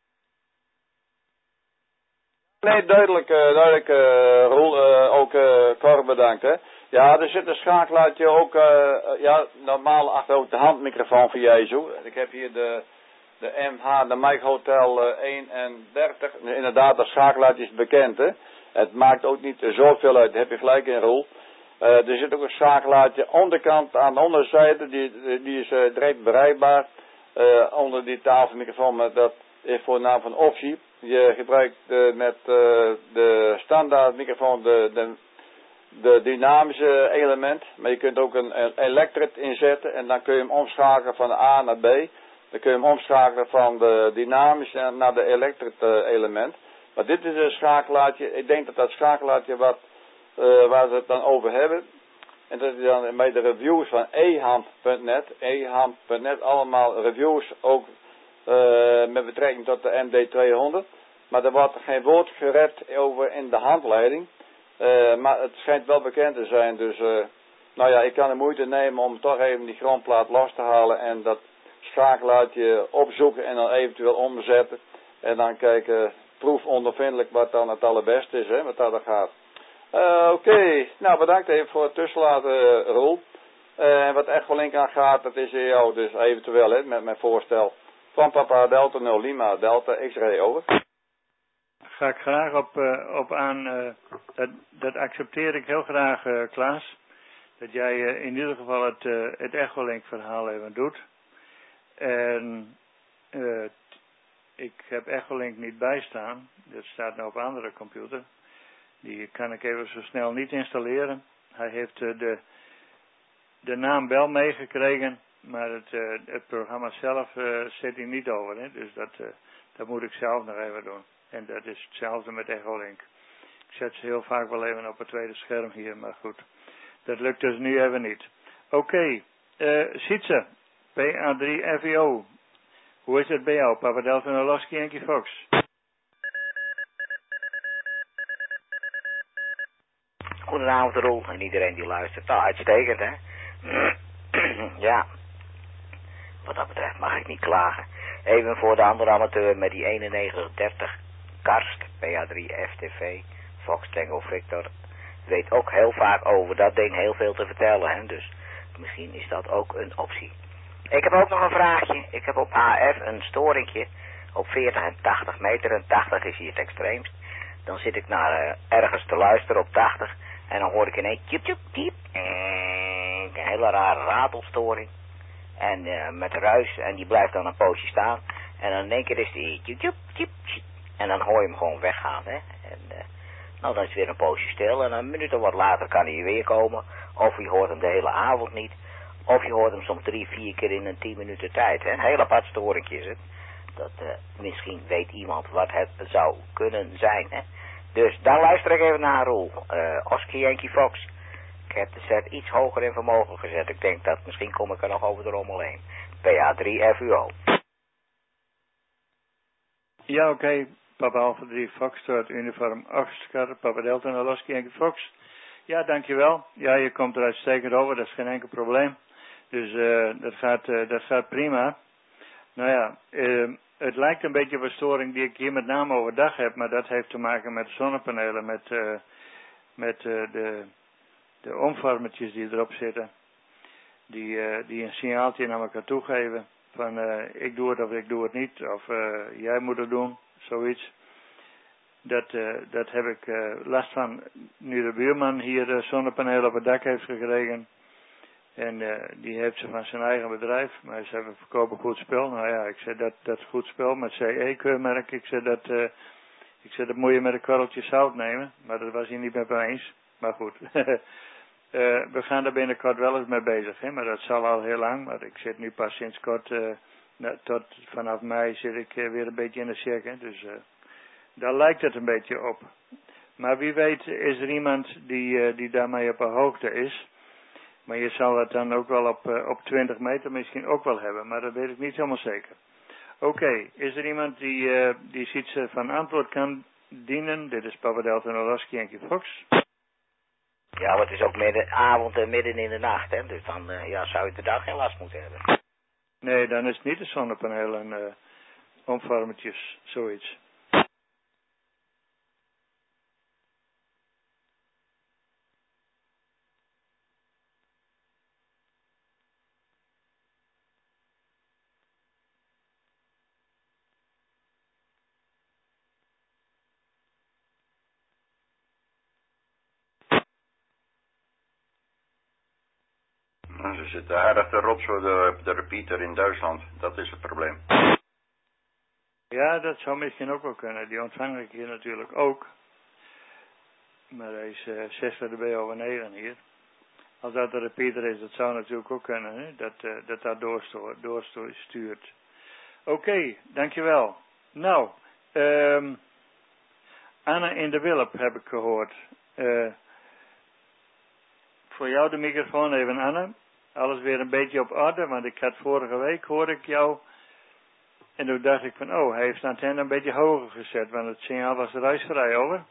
Nee, duidelijk, Roel, ook Cor bedankt, hè. Ja, er zit een schakelaartje ook, normaal achter ook de handmicrofoon van Jezu. Ik heb hier de MH, de Mike Hotel 31. Inderdaad, dat schakelaartje is bekend, hè. Het maakt ook niet zoveel uit, daar heb je gelijk in, Roel. Er zit ook een schakelaartje onderkant aan de onderzijde, die is direct bereikbaar. Onder die tafelmicrofoon, maar dat is voor naam van optie. Je gebruikt met de standaard microfoon de dynamische element, maar je kunt ook een elektrit inzetten en dan kun je hem omschakelen van A naar B. Dan kun je hem omschakelen van de dynamische naar de elektrit element. Maar dit is een schakelaartje, ik denk dat dat schakelaartje waar ze het dan over hebben. En dat is dan bij de reviews van ehand.net, allemaal reviews ook met betrekking tot de MD200. Maar er wordt geen woord gerept over in de handleiding. Maar het schijnt wel bekend te zijn. Dus ik kan de moeite nemen om toch even die grondplaat los te halen. En dat schakelaartje opzoeken en dan eventueel omzetten. En dan kijken, proefondervindelijk wat dan het allerbeste is, hè, wat dat er gaat. Oké, nou bedankt even voor het tussenlaten, Roel. Wat Echolink aan gaat, dat is jou dus eventueel, hè, met mijn voorstel. Van Papa Delta 0 Lima Delta X-ray, over. Ga ik graag op aan, dat accepteer ik heel graag, Klaas. Dat jij in ieder geval het Echolink verhaal even doet. En ik heb Echolink niet bijstaan. Dat staat nou op een andere computer. Die kan ik even zo snel niet installeren. Hij heeft de naam wel meegekregen, maar het programma zelf zet hij niet over. Hè? Dus dat moet ik zelf nog even doen. En dat is hetzelfde met Echolink. Ik zet ze heel vaak wel even op het tweede scherm hier, maar goed. Dat lukt dus nu even niet. Oké, Sietse, PA3FEO. Hoe is het bij jou? Papa Delta Noloski Yankee Fox. Goedenavond Roel en iedereen die luistert. Nou, uitstekend hè. Ja, wat dat betreft mag ik niet klagen. Even voor de andere amateur met die 9130 Karst, PA3 FTV, Fox Tango Victor, weet ook heel vaak over dat ding heel veel te vertellen hè. Dus misschien is dat ook een optie. Ik heb ook nog een vraagje. Ik heb op AF een storingje op 40 en 80 meter. En 80 is hier het extreemst. Dan zit ik naar ergens te luisteren op 80. En dan hoor ik ineens tjip tjip tjip. Een hele rare ratelstoring. En met ruis. En die blijft dan een poosje staan. En dan in één keer is die tjip tjip tjip tjip. En dan hoor je hem gewoon weggaan. Hè? En nou dan is het weer een poosje stil. En een minuut of wat later kan hij weer komen. Of je hoort hem de hele avond niet. Of je hoort hem soms 3-4 keer in een 10 minuten tijd. Hè? Een heel apart storingje is het. Dat misschien weet iemand wat het zou kunnen zijn. Hè? Dus dan luister ik even naar Roel. Oscar Yankee Fox. Ik heb de set iets hoger in vermogen gezet. Ik denk dat misschien kom ik er nog over de rommel heen. PA3 FUO. Ja, oké. Papa Alpha 3 Fox, start uniform Oscar, Papa Delta Noloski Yankee Fox. Ja, dankjewel. Ja, je komt er uitstekend over, dat is geen enkel probleem. Dus dat gaat prima. Nou ja, het lijkt een beetje op een storing die ik hier met name overdag heb, maar dat heeft te maken met de zonnepanelen, met de omvormertjes die erop zitten. Die een signaaltje naar elkaar toegeven van ik doe het of ik doe het niet, of jij moet het doen, zoiets. Dat heb ik last van nu de buurman hier zonnepanelen op het dak heeft gekregen. En die heeft ze van zijn eigen bedrijf. Maar ze hebben verkopen goed spul. Nou ja, ik zei dat is goed spul met CE-keurmerk. Ik zei dat moet je met een korreltje zout nemen. Maar dat was hij niet met me eens. Maar goed. We gaan er binnenkort wel eens mee bezig. Hè? Maar dat zal al heel lang. Maar ik zit nu pas sinds kort. Tot vanaf mei zit ik weer een beetje in de check. Hè? Dus daar lijkt het een beetje op. Maar wie weet is er iemand die daarmee op een hoogte is. Maar je zal het dan ook wel op 20 meter misschien ook wel hebben. Maar dat weet ik niet helemaal zeker. Oké, is er iemand die iets van antwoord kan dienen? Dit is Papa Delta Noloski Yankee Fox. Ja, maar het is ook avond en midden in de nacht. Hè? Dus dan zou je de dag geen last moeten hebben. Nee, dan is het niet de zonnepanelen omvormertjes, zoiets. Ze zitten aardig te rotsen op de repeater in Duitsland. Dat is het probleem. Ja, dat zou misschien ook wel kunnen. Die ontvang ik hier natuurlijk ook. Maar hij is 60 dB over 9 hier. Als dat de repeater is, dat zou natuurlijk ook kunnen. Hè? Dat doorstuurt. Oké, dankjewel. Nou, Anne in de Wilp heb ik gehoord. Voor jou de microfoon even, Anne. Alles weer een beetje op orde, want ik had vorige week, hoorde ik jou. En toen dacht ik van, hij heeft de antenne een beetje hoger gezet, want het signaal was reisvrij, over.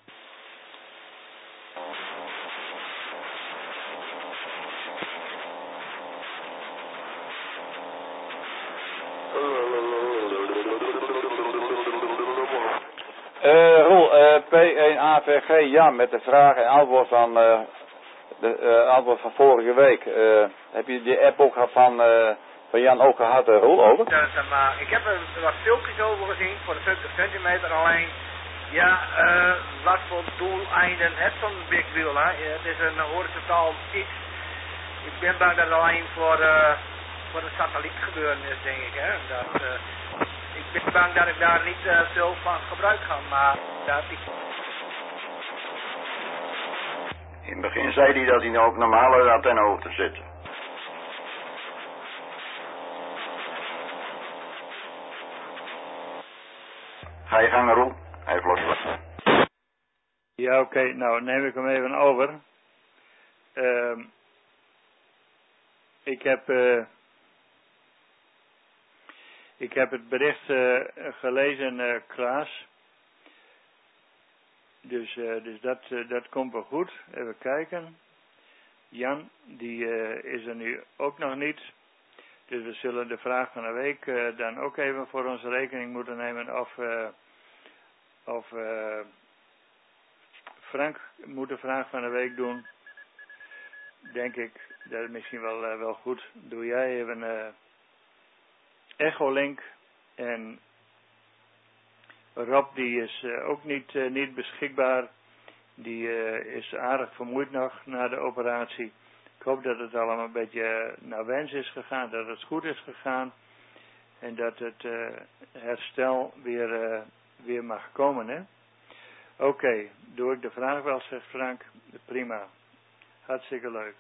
Roel, P1AVG Jan met de vraag en antwoord van antwoord van vorige week. Heb je die app ook van Jan ook gehad, Roel, over? Ik heb er wat filmpjes over gezien voor de 50 centimeter alleen. Ja, wat voor doeleinden heeft zo'n big wheel, hè? Het is een horizontaal iets. Ik ben bang dat het alleen voor de satelliet gebeuren is, denk ik, hè. Ik ben bang dat ik daar niet veel van gebruik ga, maar dat ik... In het begin zei hij dat hij nou op normale antennehoogte zit. Ga je gang, Roel. Hij heeft losgelaten. Ja, oké. Nou, neem ik hem even over. Ik heb het bericht gelezen, Klaas. Dus dat komt wel goed. Even kijken. Jan, die is er nu ook nog niet. Dus we zullen de vraag van de week dan ook even voor onze rekening moeten nemen of Frank moet de vraag van de week doen. Denk ik, dat is misschien wel goed. Doe jij even Echolink. En Rob die is ook niet beschikbaar. Die is aardig vermoeid nog na de operatie. Ik hoop dat het allemaal een beetje naar wens is gegaan. Dat het goed is gegaan. En dat het herstel weer mag komen, hè. Oké, doe ik de vraag wel, zegt Frank. Prima. Hartstikke leuk.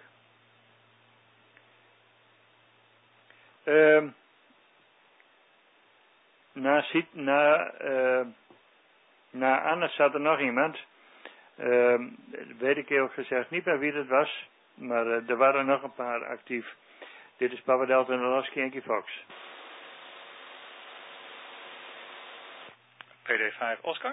Na Anne zat er nog iemand. Weet ik eerlijk gezegd niet meer wie dat was. Maar er waren nog een paar actief. Dit is Papa Delta Noloski Yankee Fox. PD5 Oscar.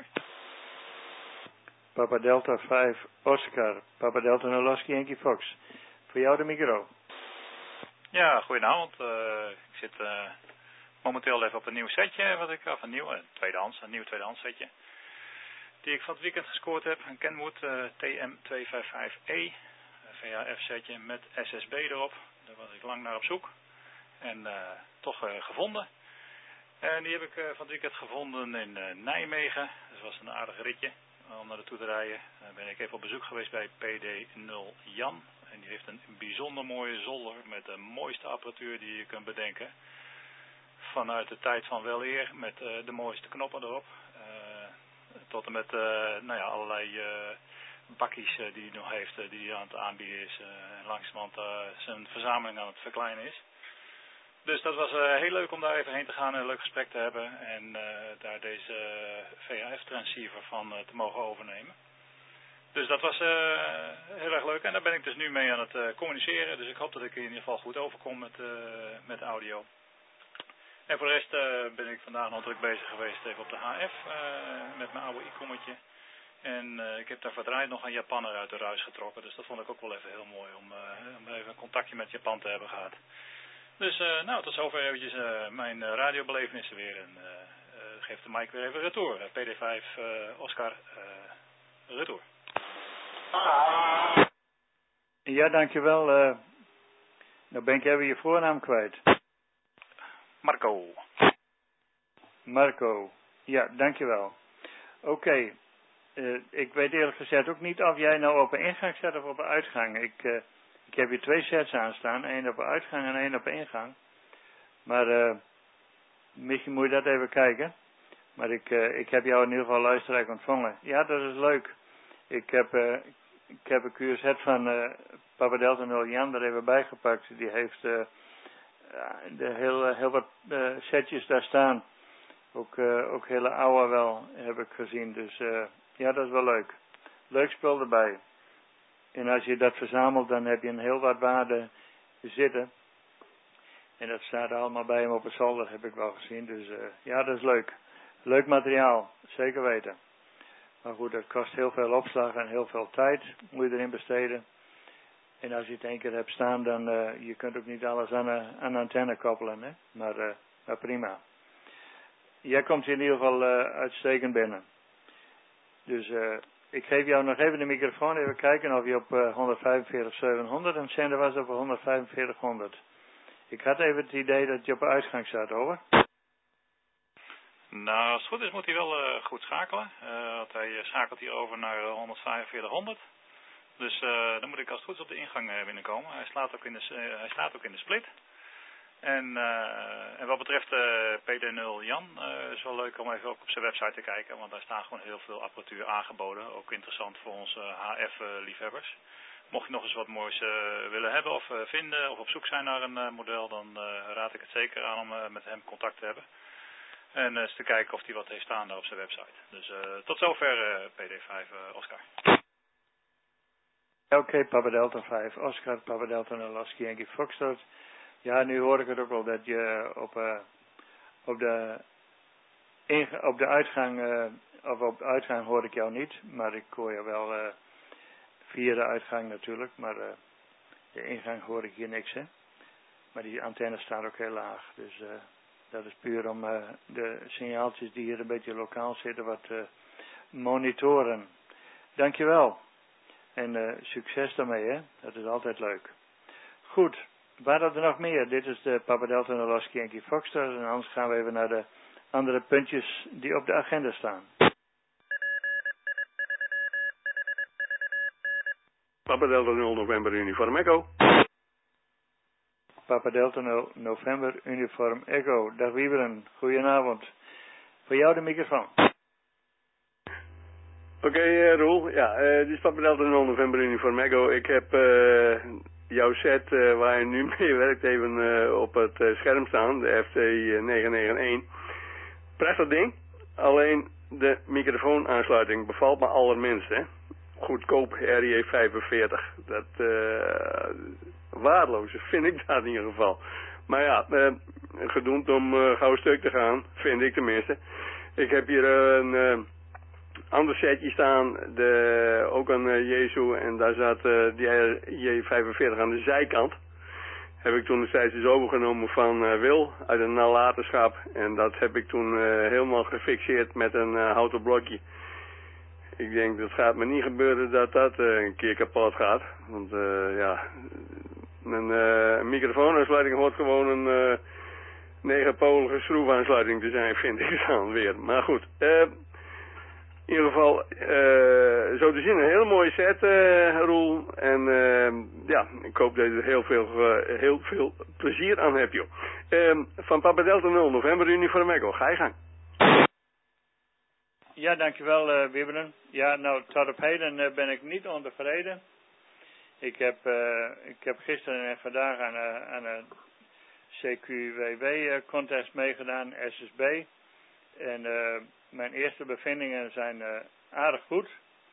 Papa Delta 5 Oscar. Papa Delta Noloski Yankee Fox. Voor jou de micro. Ja, goedenavond. Ik zit momenteel even op een nieuw setje. Een nieuw tweedehands setje. Die ik van het weekend gescoord heb. Een Kenwood TM255E. VHF setje met SSB erop. Daar was ik lang naar op zoek. En toch gevonden. En die heb ik van het weekend gevonden in Nijmegen. Dat was een aardig ritje om naar naartoe te rijden. Dan ben ik even op bezoek geweest bij PD0 Jan. En die heeft een bijzonder mooie zolder met de mooiste apparatuur die je kunt bedenken. Vanuit de tijd van weleer met de mooiste knoppen erop. Tot en met allerlei bakkies die hij nog heeft, die hij aan het aanbieden is. En langzamerhand zijn verzameling aan het verkleinen is. Dus dat was heel leuk om daar even heen te gaan en een leuk gesprek te hebben. En daar deze VHF-transceiver van te mogen overnemen. Dus dat was heel erg leuk. En daar ben ik dus nu mee aan het communiceren. Dus ik hoop dat ik in ieder geval goed overkom met audio. En voor de rest ben ik vandaag nog druk bezig geweest even op de HF. Met mijn oude e-commetje. En ik heb daar verdraaid nog een Japanner uit de ruis getrokken. Dus dat vond ik ook wel even heel mooi om even een contactje met Japan te hebben gehad. Dus tot zover eventjes mijn radiobelevenissen weer. En geef de mic weer even retour. PD5 Oscar retour. Ja, dankjewel. Nou ben ik even je voornaam kwijt. Marco. Marco. Ja, dankjewel. Oké. Ik weet eerlijk gezegd ook niet of jij nou op een ingang zet of op een uitgang. Ik heb hier 2 sets aanstaan. 1 op een uitgang en 1 op een ingang. Maar misschien moet je dat even kijken. Maar ik heb jou in ieder geval luisterrijk ontvangen. Ja, dat is leuk. Ik heb een QZ van Papa Delta 0 Jan er even bijgepakt. Die heeft heel wat setjes daar staan. Ook hele oude wel, heb ik gezien. Dus ja, dat is wel leuk. Leuk spul erbij. En als je dat verzamelt, dan heb je een heel wat waarde zitten. En dat staat allemaal bij hem op een zolder, heb ik wel gezien. Dus ja, dat is leuk. Leuk materiaal, zeker weten. Maar goed, dat kost heel veel opslag en heel veel tijd. Moet je erin besteden. En als je het 1 keer hebt staan, dan je kunt ook niet alles aan een antenne koppelen. Hè? Maar Maar prima. Jij komt in ieder geval uitstekend binnen. Dus ik geef jou nog even de microfoon. Even kijken of je op 145.700 en zender was op 14500. Ik had even het idee dat je op een uitgang zat, over. Nou, als het goed is moet hij wel goed schakelen. Want hij schakelt hier over naar 14500. Dus dan moet ik als het goed is op de ingang binnenkomen. Hij slaat ook in de split. En wat betreft PD0 Jan, is wel leuk om even ook op zijn website te kijken. Want daar staan gewoon heel veel apparatuur aangeboden. Ook interessant voor onze HF-liefhebbers. Mocht je nog eens wat moois willen hebben of vinden of op zoek zijn naar een model, dan raad ik het zeker aan om met hem contact te hebben. En eens te kijken of hij wat heeft staan daar op zijn website. Dus tot zover PD5 Oscar. Oké, Papa Delta 5 Oscar, Papa Delta 0 Lasky Yankee Foxtrot. Ja, nu hoor ik het ook wel dat je op de uitgang hoor ik jou niet. Maar ik hoor je wel via de uitgang natuurlijk. Maar de ingang hoor ik hier niks, hè. Maar die antenne staat ook heel laag. Dus dat is puur om de signaaltjes die hier een beetje lokaal zitten wat monitoren. Dankjewel. En succes daarmee, hè. Dat is altijd leuk. Goed. Waar hadden we nog meer? Dit is de Papa Delta en de Lasky Yankee Foxtrot. En anders gaan we even naar de andere puntjes die op de agenda staan. Papa Delta 0 November Uniform Echo. Papa Delta 0 November Uniform Echo. Dag Wieberen, goedenavond. Voor jou de microfoon. Oké, Roel. Ja, dit is Papa Delta 0 November Uniform Echo. Ik heb jouw set waar je nu mee werkt even op het scherm staan. De FT991. Prachtig ding. Alleen de microfoonaansluiting bevalt me allerminst, hè. Goedkoop RJ45. Dat waardeloze vind ik dat in ieder geval. Maar ja, gedoemd om gauw stuk te gaan, vind ik tenminste. Ik heb hier een ander setje staan, ook een Jezu, en daar zat die J45 aan de zijkant. Heb ik toen destijds eens overgenomen van Wil uit een nalatenschap. En dat heb ik toen helemaal gefixeerd met een houten blokje. Ik denk, dat gaat me niet gebeuren dat dat een keer kapot gaat. Want ja, een microfoonaansluiting hoort gewoon een 9-polige schroefaansluiting te zijn, vind ik dan weer. Maar goed, in ieder geval, zo te zien een hele mooie set, Roel. En ja, ik hoop dat je er heel veel plezier aan hebt, joh. Van Papa Delta 0 November Uniform Echo, ga je gang. Ja, dankjewel Wieberen. Ja, nou, tot op heden ben ik niet ontevreden. Ik heb gisteren en vandaag aan een CQWW-contest meegedaan, SSB. En mijn eerste bevindingen zijn aardig goed.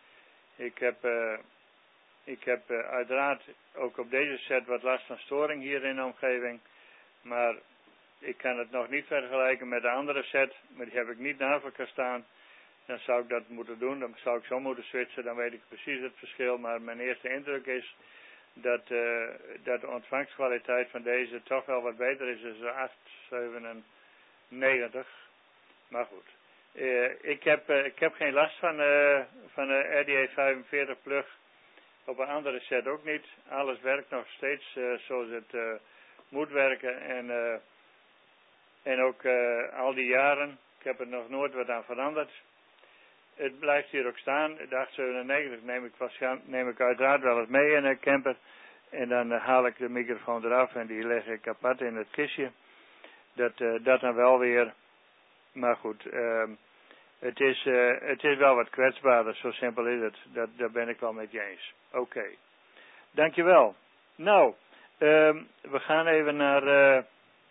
Ik heb uiteraard ook op deze set wat last van storing hier in de omgeving. Maar ik kan het nog niet vergelijken met de andere set. Maar die heb ik niet naast elkaar staan. Dan zou ik dat moeten doen. Dan zou ik zo moeten switchen. Dan weet ik precies het verschil. Maar mijn eerste indruk is dat de ontvangstkwaliteit van deze toch wel wat beter is. Dus 897. Maar goed. Ik heb geen last van de RDA45 plug. Op een andere set ook niet. Alles werkt nog steeds zoals het moet werken. En ook al die jaren. Ik heb er nog nooit wat aan veranderd. Het blijft hier ook staan. De 897 neem ik uiteraard wel eens mee in een camper. En dan haal ik de microfoon eraf en die leg ik apart in het kistje. Dat dan wel weer. Maar goed, het is wel wat kwetsbaarder. Zo simpel is het. Daar ben ik wel met je eens. Oké. Dankjewel. Nou, we gaan even naar...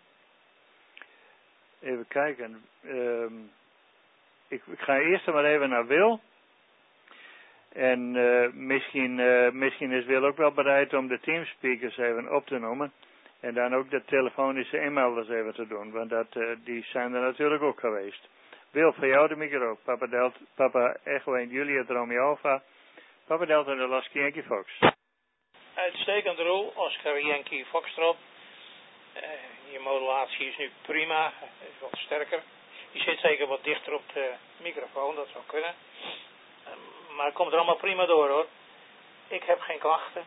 even kijken. Ik ga eerst maar even naar Wil. En misschien is Wil ook wel bereid om de teamspeakers even op te noemen. En dan ook de telefonische inmelders even te doen. Want die zijn er natuurlijk ook geweest. Wil, voor jou de micro. Papa Echo 1 Juliet Romeo Alpha. Papa Delta de Lasky Yankee Fox. Uitstekend Roel, Oscar Yankee Foxtrot. Je modulatie is nu prima, is wat sterker. Je zit zeker wat dichter op de microfoon, dat zou kunnen. Maar het komt er allemaal prima door hoor. Ik heb geen klachten.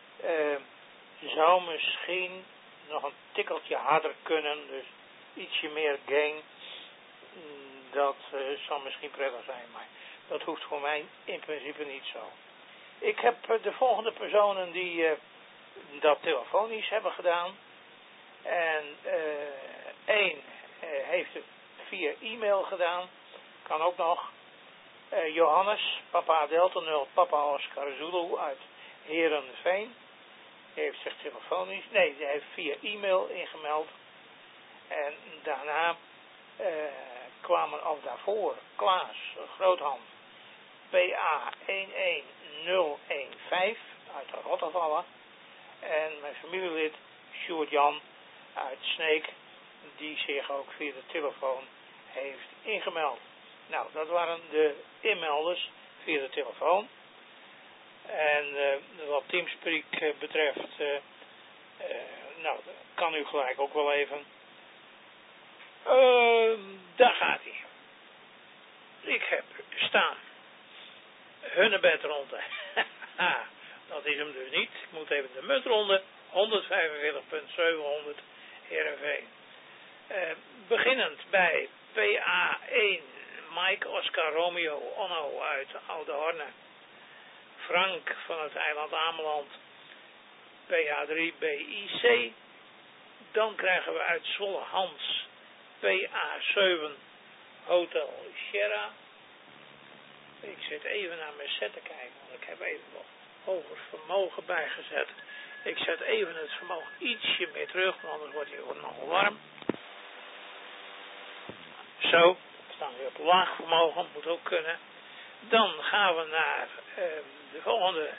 Zou misschien nog een tikkeltje harder kunnen, dus ietsje meer gain. Dat zou misschien prettig zijn, maar dat hoeft voor mij in principe niet zo. Ik heb de volgende personen die dat telefonisch hebben gedaan. En één heeft het via e-mail gedaan. Kan ook nog. Johannes, Papa Delta 0, Papa Oscar Zulu uit Heerenveen. Die heeft zich telefonisch, nee, die heeft via e-mail ingemeld. En daarna kwamen al daarvoor Klaas Groothand, PA 11015 uit Rottervallen. En mijn familielid Sjoerd Jan uit Sneek, die zich ook via de telefoon heeft ingemeld. Nou, dat waren de inmelders via de telefoon. En wat Teamspeak betreft, nou, kan u gelijk ook wel even. Daar gaat hij. Ik heb staan Hunnebedronde. Dat is hem dus niet. Ik moet even de muntronde. 145.700 Heerenveen. Beginnend bij PA1 Mike Oscar Romeo Onno uit Oude Horne. Frank van het eiland Ameland. PA3 BIC. Dan krijgen we uit Zwolle Hans. PA7 Hotel Sierra. Ik zit even naar mijn set te kijken, want ik heb even wat hoger vermogen bijgezet. Ik zet even het vermogen ietsje meer terug, want anders wordt hij ook nog warm. Zo, we staan weer op laag vermogen, moet ook kunnen. Dan gaan we naar de volgende,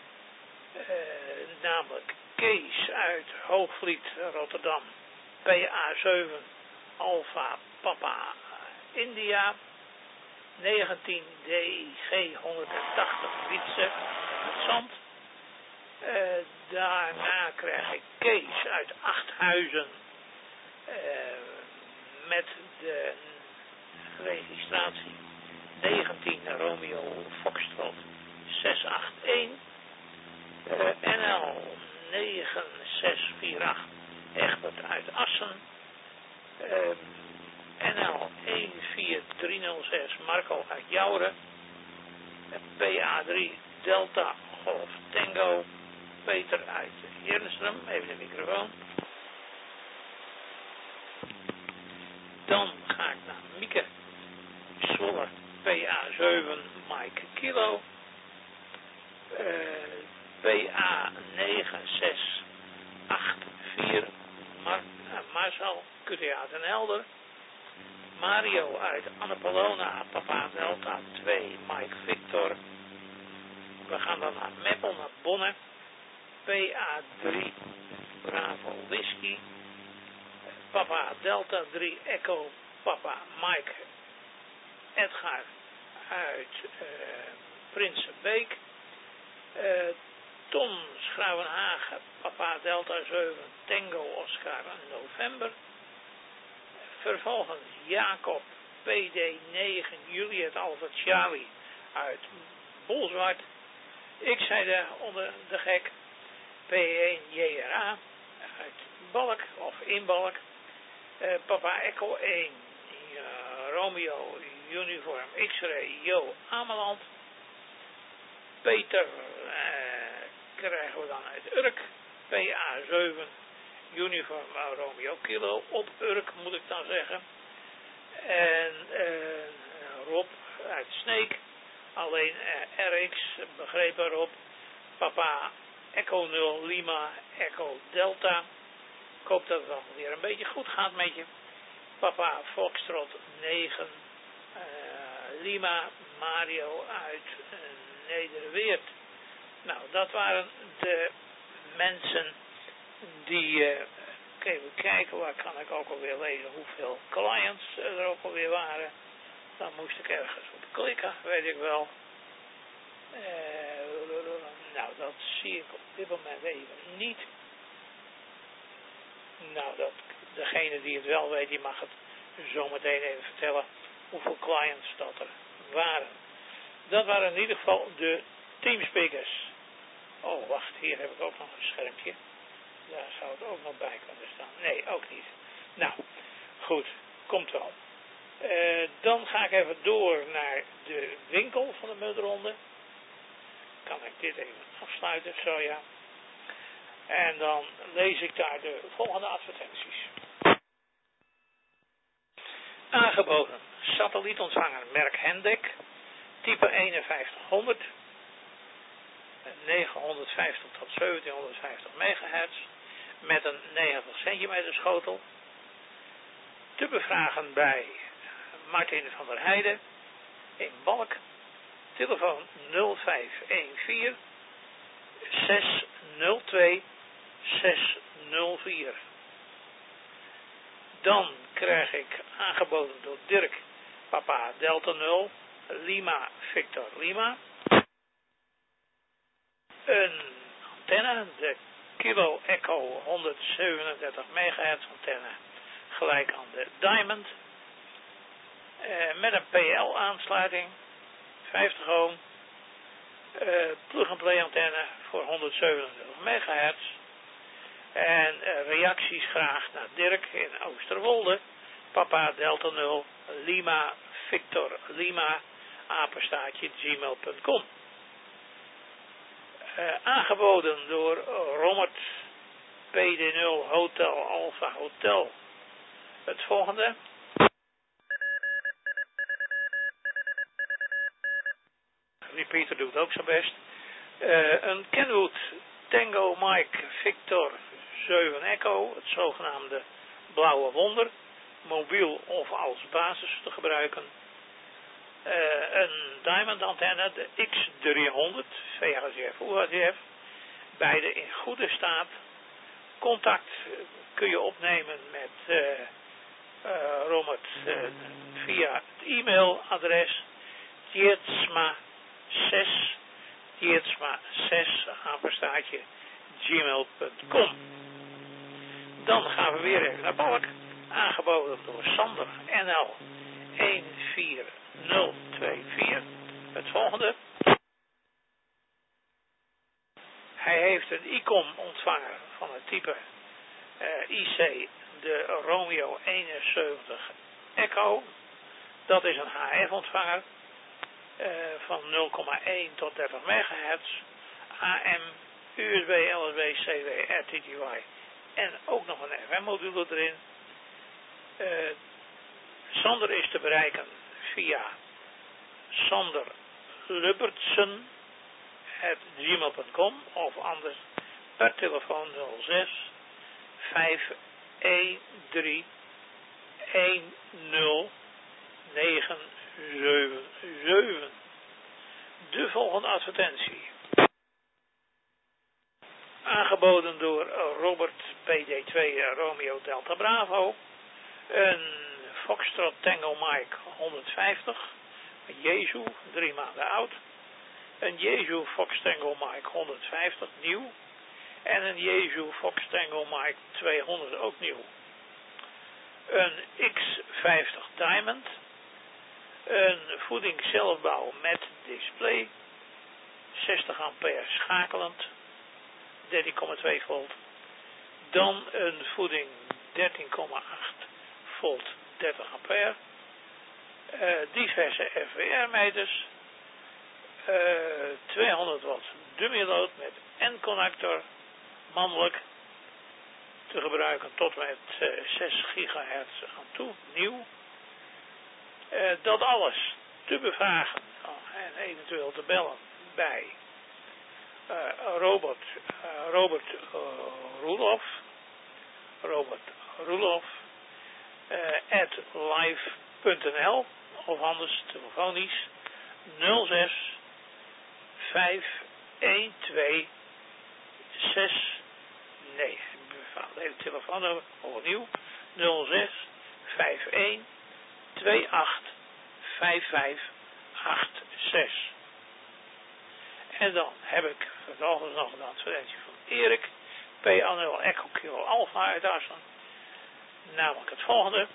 namelijk Kees uit Hoogvliet, Rotterdam. PA7 Alpha Papa India. 19 DIG 180 Wietse Zand. Daarna krijg ik Kees uit Achthuizen met de registratie 19 Romeo Foxtrot 681 NL 9648 Egbert uit Assen. NL 14306 Marco uit Jouren. PA3 Delta Golf Tango Peter uit Heerlenstrum. Even de microfoon. Dan ga ik naar Mieke Zwolle PA7 Mike Kilo. PA 9684 Marcel QTA Den Helder. Mario uit Annapolona, Papa Delta 2, Mike Victor. We gaan dan naar Meppel, naar Bonne. PA3, Bravo Whisky. Papa Delta 3, Echo, Papa Mike Edgar uit Prinsenbeek. Tom Schrouwenhagen, Papa Delta 7, Tango Oscar November. Vervolgens Jacob PD9 Juliet Alpha Charlie uit Bolzwart. Ik zei de onder de gek P1 JRA uit Balk of in Balk. Papa Echo 1 Romeo Uniform X-Ray Jo Ameland. Peter krijgen we dan uit Urk. PA7 Uniform Romeo Kilo op Urk moet ik dan zeggen. En Rob uit Sneek. Alleen RX, begrepen Rob. Papa Echo 0 Lima Echo Delta. Ik hoop dat het dan weer een beetje goed gaat met je. Papa Foxtrot 9 Lima Mario uit Nederweert. Nou, dat waren de mensen die, even kijken, waar kan ik ook alweer lezen hoeveel clients er ook alweer waren. Dan moest ik ergens op klikken, weet ik wel. Nou, dat zie ik op dit moment even niet. Nou, dat degene die het wel weet, die mag het zometeen even vertellen hoeveel clients dat er waren. Dat waren in ieder geval de teamspeakers. Oh, wacht, hier heb ik ook nog een schermpje. Daar zou het ook nog bij kunnen staan. Nee, ook niet. Nou, goed, komt wel. Dan ga ik even door naar de winkel van de muntronde. Kan ik dit even afsluiten, zo ja. En dan lees ik daar de volgende advertenties. Aangeboden, satellietontvanger merk Hendek, type 5100, 950 tot 1750 megahertz, met een 90 centimeter schotel. Te bevragen bij Martin van der Heijden in Balk, telefoon 0514 602 604. Dan krijg ik aangeboden door Dirk, Papa Delta 0, Lima Victor Lima, een antenne, de Kilo Echo 137 MHz antenne, gelijk aan de Diamond, met een PL aansluiting, 50 ohm, plug-and-play antenne voor 137 MHz. En reacties graag naar Dirk in Oosterwolde, Papa Delta 0, Lima Victor Lima, apenstaartje gmail.com. Aangeboden door Rommert PD0 Hotel Alpha Hotel. Het volgende. Repeater doet ook zijn best. Een Kenwood Tango Mike Victor 7 Echo, het zogenaamde blauwe wonder, mobiel of als basis te gebruiken. Een Diamond antenne, de X300, VHF, UHF, beide in goede staat. Contact kun je opnemen met Robert via het e-mailadres tjetsma6 apenstaartje gmail.com. Dan gaan we weer even naar Balk, aangeboden door Sander NL 14024. Het volgende. Hij heeft een ICOM ontvanger van het type IC, de Romeo 71 Echo. Dat is een HF ontvanger van 0,1 tot 30 MHz, AM, USB, LSB, CW, RTTY en ook nog een FM-module erin. Sander is te bereiken via sanderlubbertsen@gmail.com of anders per telefoon 06 513 10977. De volgende advertentie. Aangeboden door Robert PD2 Romeo Delta Bravo. Een Foxtrot Tango Mike 150. Een Jezu, 3 maanden oud. Een Jezu Fox Tango Mike 150 nieuw. En een Jezu Fox Tango Mike 200 ook nieuw. Een X50 Diamond. Een voeding zelfbouw met display. 60 ampère schakelend. 13,2 volt. Dan een voeding 13,8 volt 30 ampère. Diverse FWR-meters. 200 watt dummy load met N-connector. Mannelijk. Te gebruiken tot met 6 gigahertz aan toe. Nieuw. Dat alles te bevragen en eventueel te bellen bij Robert Roelof at live.nl of anders telefonisch 06 512 6 nee, even telefoonnummer opnieuw 06 51 28 5586. En dan heb ik vervolgens nog een advertentie van Erik, PA0 Echo Kilo Alpha uit Assen. namelijk het volgende.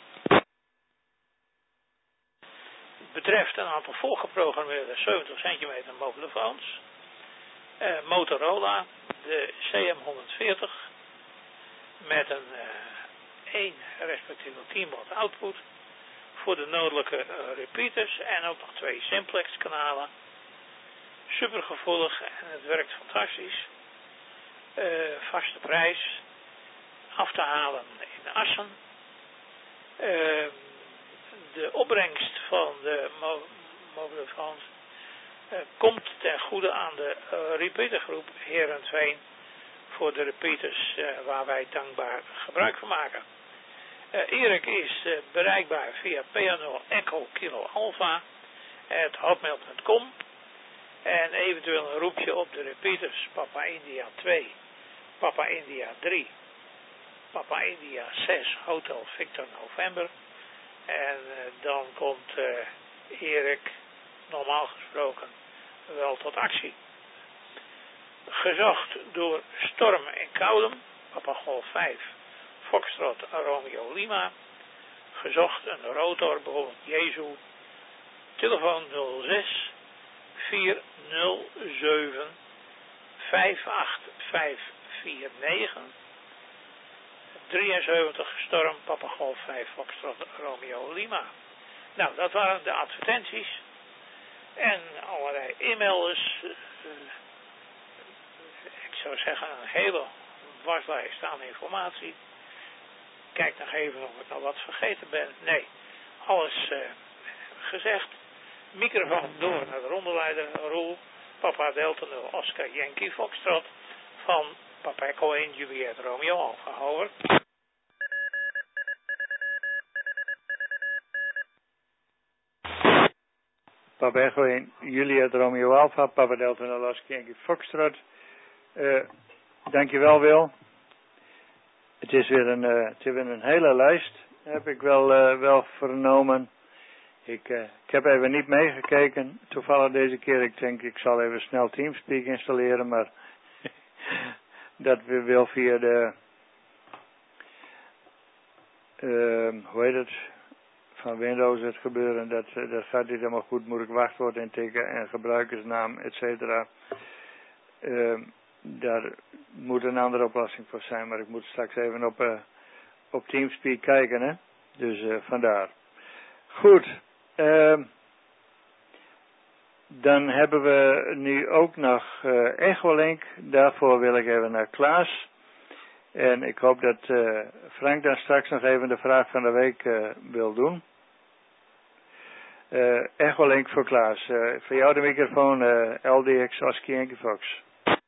Betreft een aantal voorgeprogrammeerde 70 centimeter mobielefoons. Motorola, de CM140 met een 1 respectievelijk 10 watt output voor de noodelijke repeaters en ook nog 2 simplex kanalen. Supergevoelig en het werkt fantastisch. Vaste prijs, af te halen in Assen. De opbrengst van de mobielefoons komt ten goede aan de repeatergroep Heerenveen voor de repeaters waar wij dankbaar gebruik van maken. Erik is bereikbaar via PA0 Echo Kilo Alpha @hotmail.com en eventueel een roepje op de repeaters Papa India 2, Papa India 3, Papa India 6 Hotel Victor November en dan komt Erik normaal gesproken wel tot actie. Gezocht door Storm en Koudem, Papa Golf 5, Foxtrot Romeo Lima. Gezocht een rotor, bijvoorbeeld Jezu. Telefoon 06 407 58549. 73 Storm, Papa Golf 5, Foxtrot Romeo Lima. Nou, dat waren de advertenties. En allerlei e-mailers. Ik zou zeggen een hele waslijst aan informatie. Kijk nog even of ik nog wat vergeten ben. Nee, alles gezegd. Microfoon door naar de rondeleider Roel. Papa Delta 0 Oscar Yankee Foxtrot van Papa Echo 1 Juliet Romeo Alpha. Over. Papa Echo 1 Juliet Romeo Alpha, Papa Delta 0 Oscar Yankee Foxtrot. Dankjewel Wil. Het is weer een hele lijst, heb ik wel vernomen. Ik heb even niet meegekeken, toevallig deze keer. Ik denk ik zal even snel Teamspeak installeren, maar dat we wel via de, hoe heet het, van Windows het gebeuren. Dat gaat niet helemaal goed, moet ik wachtwoord intikken en gebruikersnaam, et cetera. Daar moet een andere oplossing voor zijn, maar ik moet straks even op Teamspeak kijken, hè. Dus vandaar. Goed. Dan hebben we nu ook nog Echolink. Daarvoor wil ik even naar Klaas. En ik hoop dat Frank dan straks nog even de vraag van de week wil doen. Echolink voor Klaas. Voor jou de microfoon LDX Oscar Yankee Fox.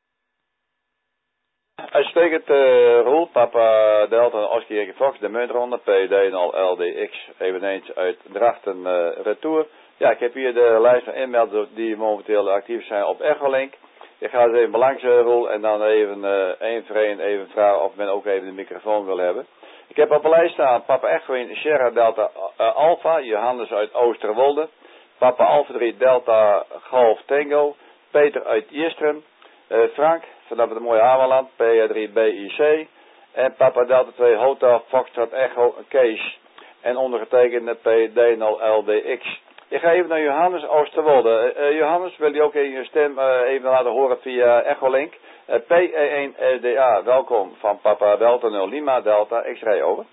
Uitstekend, Roel, Papa Delta Oscar Yankee Fox, de muntronde, PD0 LDX, eveneens uit Drachten Retour. Ja, ik heb hier de lijst van inmelders die momenteel actief zijn op Echolink. Ik ga het even belangs, Roel, en dan even één voor één even vragen of men ook even de microfoon wil hebben. Ik heb op de lijst staan Papa Echo 1 Sierra Delta Alpha, Johannes uit Oosterwolde, Papa Alpha 3 Delta Golf Tango, Peter uit Jisteren, Frank vanaf het mooie Hameland, PA3 BIC en Papa Delta 2 Hotel Foxtrot Echo Kees en ondergetekende PD0 LDX. Ik ga even naar Johannes Oosterwolde. Johannes, wil je ook in je stem even laten horen via Echolink? PE1 SDA, welkom van Papa Delta 0 Lima Delta X-ray, over.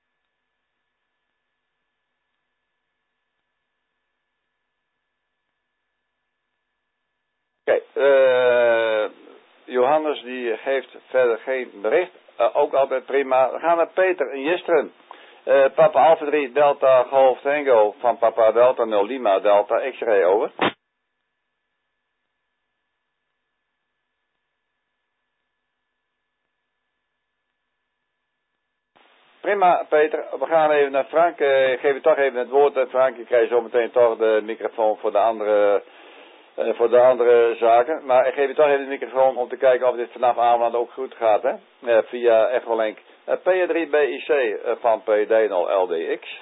Oké, Johannes die geeft verder geen bericht. Ook altijd prima. We gaan naar Peter in Jisteren. Papa Alpha 3 Delta Golf Tango van Papa Delta 0 Lima Delta X-ray, over. Prima, Peter. We gaan even naar Frank. Ik geef je toch even het woord, Frank. Je krijgt zo meteen toch de microfoon voor de andere zaken. Maar ik geef je toch even de microfoon om te kijken of dit vanaf avond ook goed gaat, hè? Via Echolink. PA3 BIC van PD0 LDX.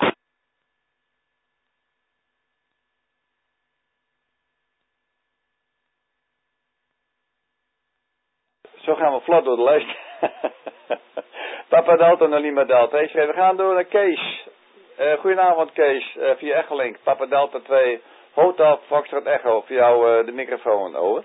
Zo gaan we vlot door de lijst. Papa Delta en Lima Delta. We gaan door naar Kees. Goedenavond Kees, via Echolink. Papa Delta 2, Hotel Foxtrot Echo. Voor jou de microfoon, over.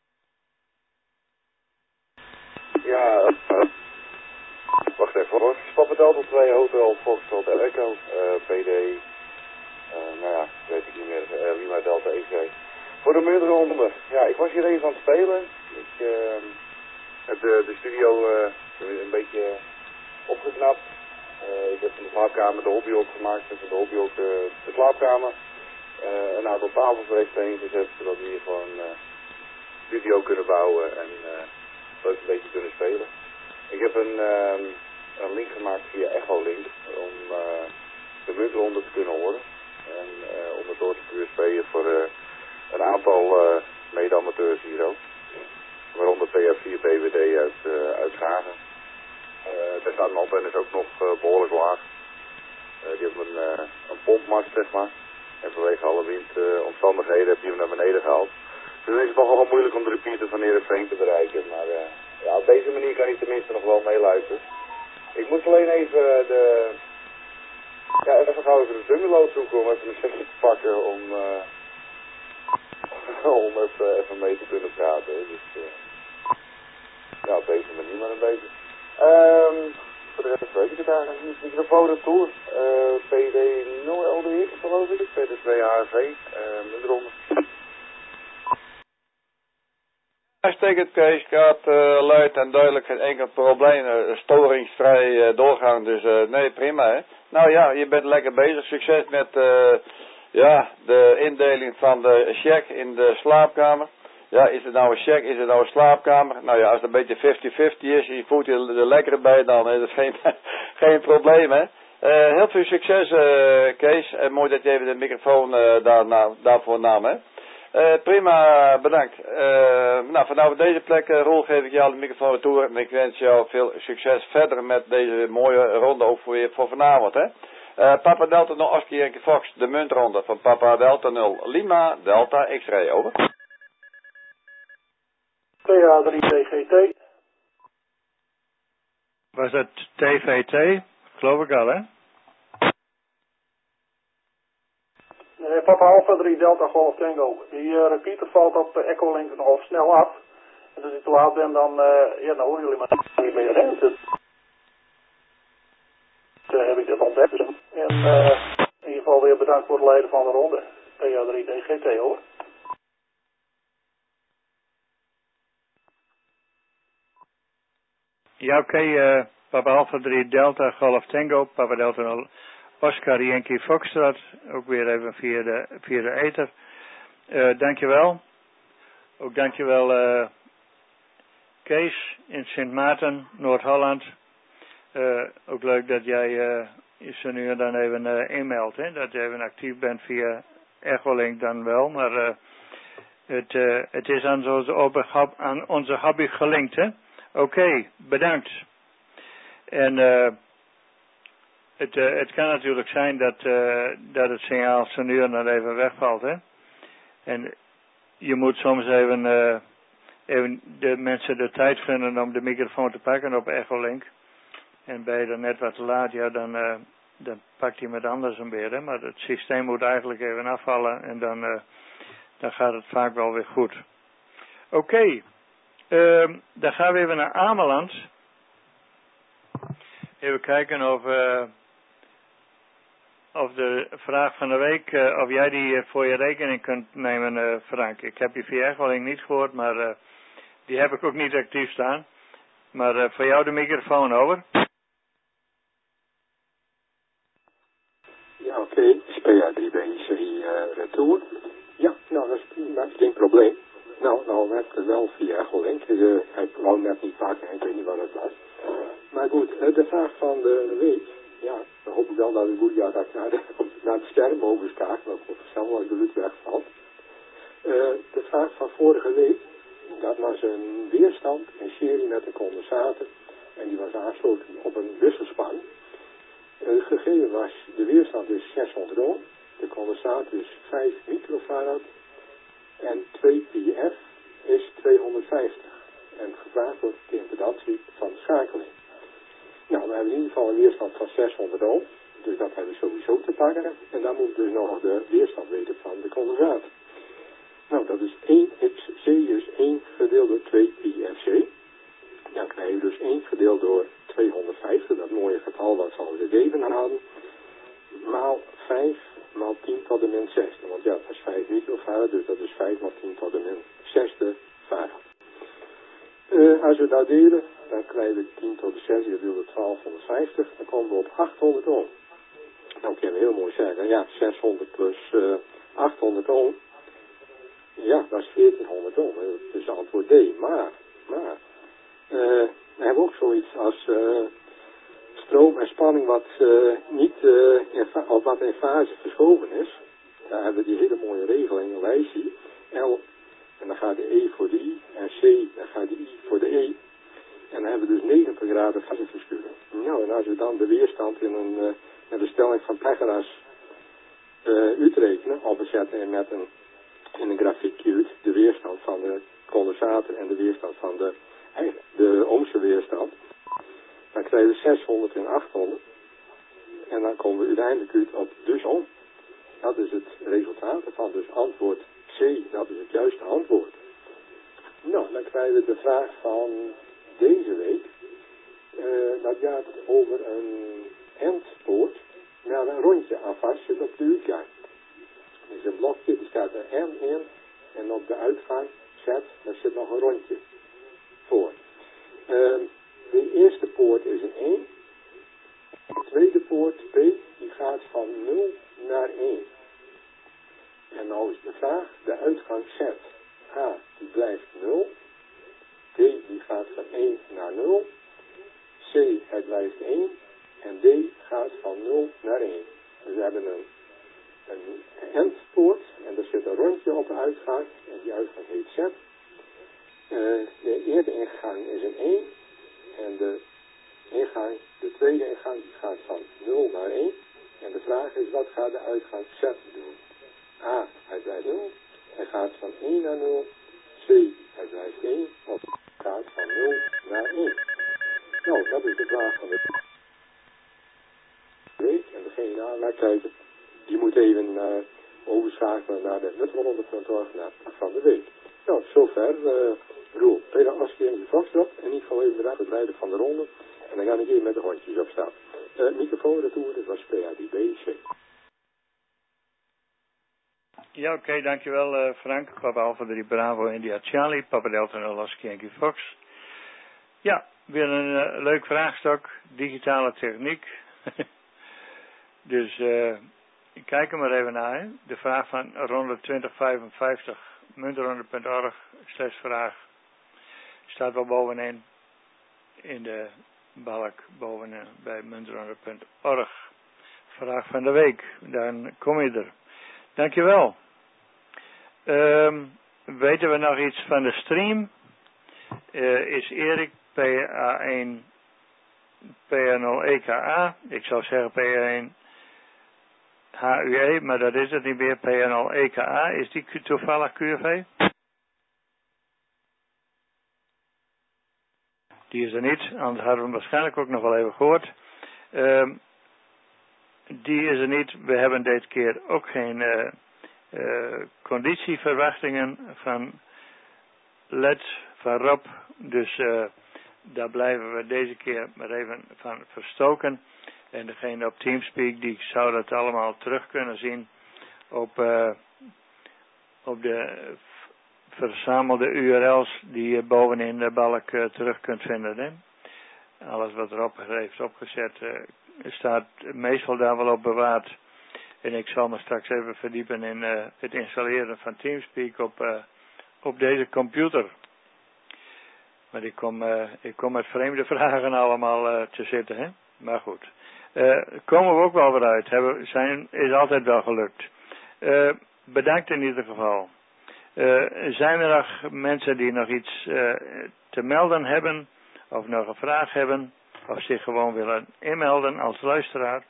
Ja, wacht even hoor. Papa Delta 2, Hotel Foxtrot Echo, PD, nou ja, weet ik niet meer, Lima Delta EC. Voor de muurronde, ja, ik was hier even aan het spelen. Ik heb de studio een beetje opgeknapt. Ik heb van de slaapkamer de hobby opgemaakt en van de hobby ook de slaapkamer. Een aantal tafels rechtstreeks gezet, zodat we hier gewoon studio kunnen bouwen en leuk een beetje kunnen spelen. Ik heb een link gemaakt via Echolink om de muntronde te kunnen horen. En om het door te kunnen spelen voor een aantal mede-amateurs hier ook. Waaronder PF4 BWD uit Schagen. Daar staat mijn antenne is ook nog behoorlijk laag. Die hebben een pompmast, zeg maar. En vanwege alle windomstandigheden heb je hem naar beneden gehaald. Dus dan is het toch wel moeilijk om de repeater van Heerenveen te bereiken. Maar ja, op deze manier kan je tenminste nog wel meeluisteren. Ik moet alleen even even gauw even de dummelood zoeken om even een setje te pakken om even mee te kunnen praten. Dus ja, op deze manier maar een beetje. Voor de rest weet ik het eigenlijk niet. Microfoon en tour. PD 0 LDX geloof ik. PD2 HRV. Muntronde. Uitstekend Kees, gaat luid en duidelijk, geen enkel probleem, storingsvrij doorgaan, dus nee, prima hè. Nou ja, je bent lekker bezig, succes met de indeling van de check in de slaapkamer. Ja, is het nou een check, is het nou een slaapkamer? Nou ja, als het een beetje 50-50 is, je voelt je er lekker bij, dan is het geen probleem hè. Heel veel succes Kees, en mooi dat je even de microfoon daarvoor nam hè. Prima, bedankt. Vanaf deze plek, Roel, geef ik jou de microfoon toe en ik wens jou veel succes verder met deze mooie ronde ook voor vanavond, hè. Papa Delta 0 Oscar Yankee Fox, de muntronde van Papa Delta 0 Lima Delta X-ray, over. PA3DGT. Was het TVT? Geloof ik al, hè? Papa Alpha 3 Delta Golf Tango. Die repeater valt op Echolink nogal snel af. En als ik te laat ben, dan horen jullie maar niet meer. Hè? Dus, heb ik dit ontdekt. En in ieder geval weer bedankt voor het leiden van de ronde. PA3DGT, hoor. Ja, oké. Papa Alpha 3 Delta Golf Tango. Papa Delta 0 Oscar Yankee Foxtrot, ook weer even via de ether. Dankjewel. Ook dankjewel Kees in Sint Maarten, Noord-Holland. Ook leuk dat jij je zo nu en dan even inmeldt, hè? Dat je even actief bent via Echolink dan wel, maar het is aan onze hobby gelinkt, hè? Oké, bedankt. En het kan natuurlijk zijn dat het signaal zo nu en dan even wegvalt, hè. En je moet soms even de mensen de tijd gunnen om de microfoon te pakken op Echolink. En ben je dan net wat te laat, ja, dan pakt iemand anders hem weer, hè. Maar het systeem moet eigenlijk even afvallen en dan gaat het vaak wel weer goed. Oké, dan gaan we even naar Ameland. Even kijken of de vraag van de week, of jij die voor je rekening kunt nemen, Frank. Ik heb die via Echolink niet gehoord, maar die heb ik ook niet actief staan. Maar voor jou de microfoon, over. Ja, oké. SPA3BC retour. Ja, nou, dat is geen probleem. Nou werd het wel via Echolink. Hij wou net niet pakken, ik weet niet wat het was. Maar goed, de vraag van de week. Ja, dan hoop ik wel dat het goed gaat dat ik naar het scherm overschakel, dat het zelf als de lucht wegvalt. De vraag van vorige week, dat was een weerstand, een serie met een condensator. En die was aangesloten op een wisselspan. Het gegeven was, de weerstand is 600 ohm, de condensator is 5 microfarad en 2 pf is 250. En gevraagd wordt de impedantie van de schakeling. Nou, we hebben in ieder geval een weerstand van 600 ohm. Dus dat hebben we sowieso te pakken. En dan moet dus nog de weerstand weten van de condensator. Nou, dat is 1xc, dus 1 gedeeld door 2 IFC. Dan krijg je dus 1 gedeeld door 250, dat mooie getal wat we al gegeven hadden. Maal 5 maal 10 tot de min 6. Want ja, dat is 5 microfarad, dus dat is 5 maal 10 tot de min 6e farad. Als we dat delen, dan krijgen we 10 tot de 6 gedeeld door 1250. Dan komen we op 800 ohm. Dan kunnen we heel mooi zeggen, ja, 600 plus 800 ohm. Ja, dat is 1400 ohm. Dus antwoord D. Maar, we hebben ook zoiets als stroom en spanning wat niet of wat in fase verschoven is. Daar hebben we die hele mooie regeling, een lijstje. L, en dan gaat de E voor de I. En C, dan gaat de I voor de E. En dan hebben we dus 90 graden faseverschuiving. Nou, en als we dan de weerstand in de stelling van Pythagoras uitrekenen, of we zetten met in een grafiekje uit de weerstand van de condensator en de weerstand van de ohmse weerstand, dan krijgen we 600 en 800. En dan komen we uiteindelijk uit op dus ohm. Dat is het resultaat van dus antwoord C, dat is het juiste antwoord. Nou, dan krijgen we de vraag van deze week. Dat gaat over een endpoort met een rondje aan vast zit op de uitgang. Dus een blokje, er staat een N in en op de uitgang Z, daar zit nog een rondje voor. De eerste poort is een 1. De tweede poort, P, die gaat van 0 naar 1. En nou is de vraag, de uitgang Z. H, die blijft 0. D, die gaat van 1 naar 0. C, het blijft 1. En D gaat van 0 naar 1. Dus we hebben een endpoort en er zit een rondje op de uitgang. En die uitgang heet Z. De eerste ingang is een 1. En de tweede ingang die gaat van 0 naar 1. En de vraag is, wat gaat de uitgang Z doen? A, hij blijft 0. Hij gaat van 1 naar 0. C, hij blijft 1. Of gaat van 0 naar 1. Nou, dat is de vraag van de week. En degene die aan kijken, die moet even overschakelen naar de nutronde.org naar van de week. Nou, zover. Roel, Peter Aski en Foxtrot. En niet gewoon even het rijden van de ronde. En dan ga ik hier met de hondjes op staan. Microfoon retour, dat was PADBC. Ja, oké, dankjewel Frank. Papa Alpha 3 Bravo India Charlie. Papa Delta Alaska Yankee Fox. Ja, weer een leuk vraagstuk. Digitale techniek. Dus ik kijk er maar even naar. Hè. De vraag van ronde 2055. Muntronde.org/vraag. Staat wel bovenin. In de balk bovenin bij muntronde.org. Vraag van de week. Dan kom je er. Dankjewel. Weten we nog iets van de stream? Is Erik PA1 PA0 EKA? Ik zou zeggen PA1 HUE, maar dat is het niet meer. PA0 EKA. Is die toevallig QFV? Die is er niet, anders hadden we hem waarschijnlijk ook nog wel even gehoord. Die is er niet. We hebben deze keer ook geen conditieverwachtingen van LED, van Rob. Dus daar blijven we deze keer maar even van verstoken. En degene op Teamspeak, die zou dat allemaal terug kunnen zien op de verzamelde URL's die je bovenin de balk terug kunt vinden. Hè? Alles wat Rob heeft opgezet staat meestal daar wel op bewaard. En ik zal me straks even verdiepen in het installeren van Teamspeak op deze computer. Maar ik kom met vreemde vragen allemaal te zitten. Hè? Maar goed. Komen we ook wel weer uit. Is altijd wel gelukt. Bedankt in ieder geval. Zijn er nog mensen die nog iets te melden hebben? Of nog een vraag hebben? Of zich gewoon willen inmelden als luisteraar?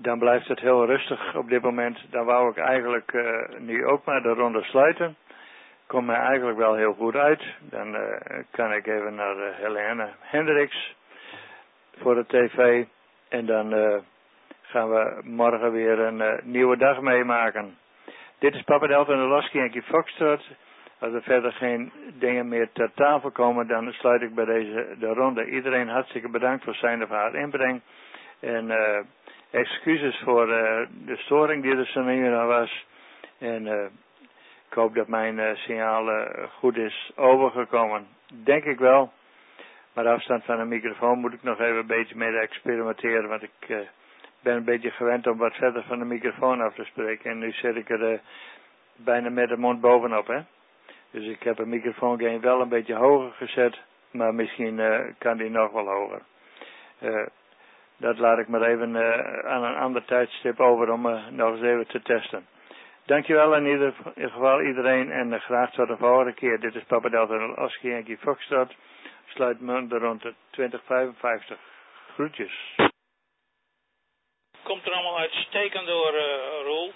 dan blijft het heel rustig op dit moment. Dan wou ik eigenlijk nu ook maar de ronde sluiten. Komt mij eigenlijk wel heel goed uit. Dan kan ik even naar Helene Hendricks voor de tv. En dan gaan we morgen weer een nieuwe dag meemaken. Dit is Papa Delta en de Lasky Yankee Foxtrot. Als er verder geen dingen meer ter tafel komen, dan sluit ik bij deze de ronde. Iedereen hartstikke bedankt voor zijn of haar inbreng. En excuses voor de storing die er zo nu was. En ik hoop dat mijn signaal goed is overgekomen. Denk ik wel. Maar de afstand van de microfoon moet ik nog even een beetje mee experimenteren. Want ik ben een beetje gewend om wat verder van de microfoon af te spreken. En nu zit ik er bijna met de mond bovenop, hè. Dus ik heb een microfoongain wel een beetje hoger gezet. Maar misschien kan die nog wel hoger. Dat laat ik maar even aan een ander tijdstip over om nog eens even te testen. Dankjewel in ieder geval iedereen en graag tot de volgende keer. Dit is Papa Delta en Lasky Yankee Foxtrot. Sluit me rond de 2055. Groetjes. Komt er allemaal uitstekend door, Roel.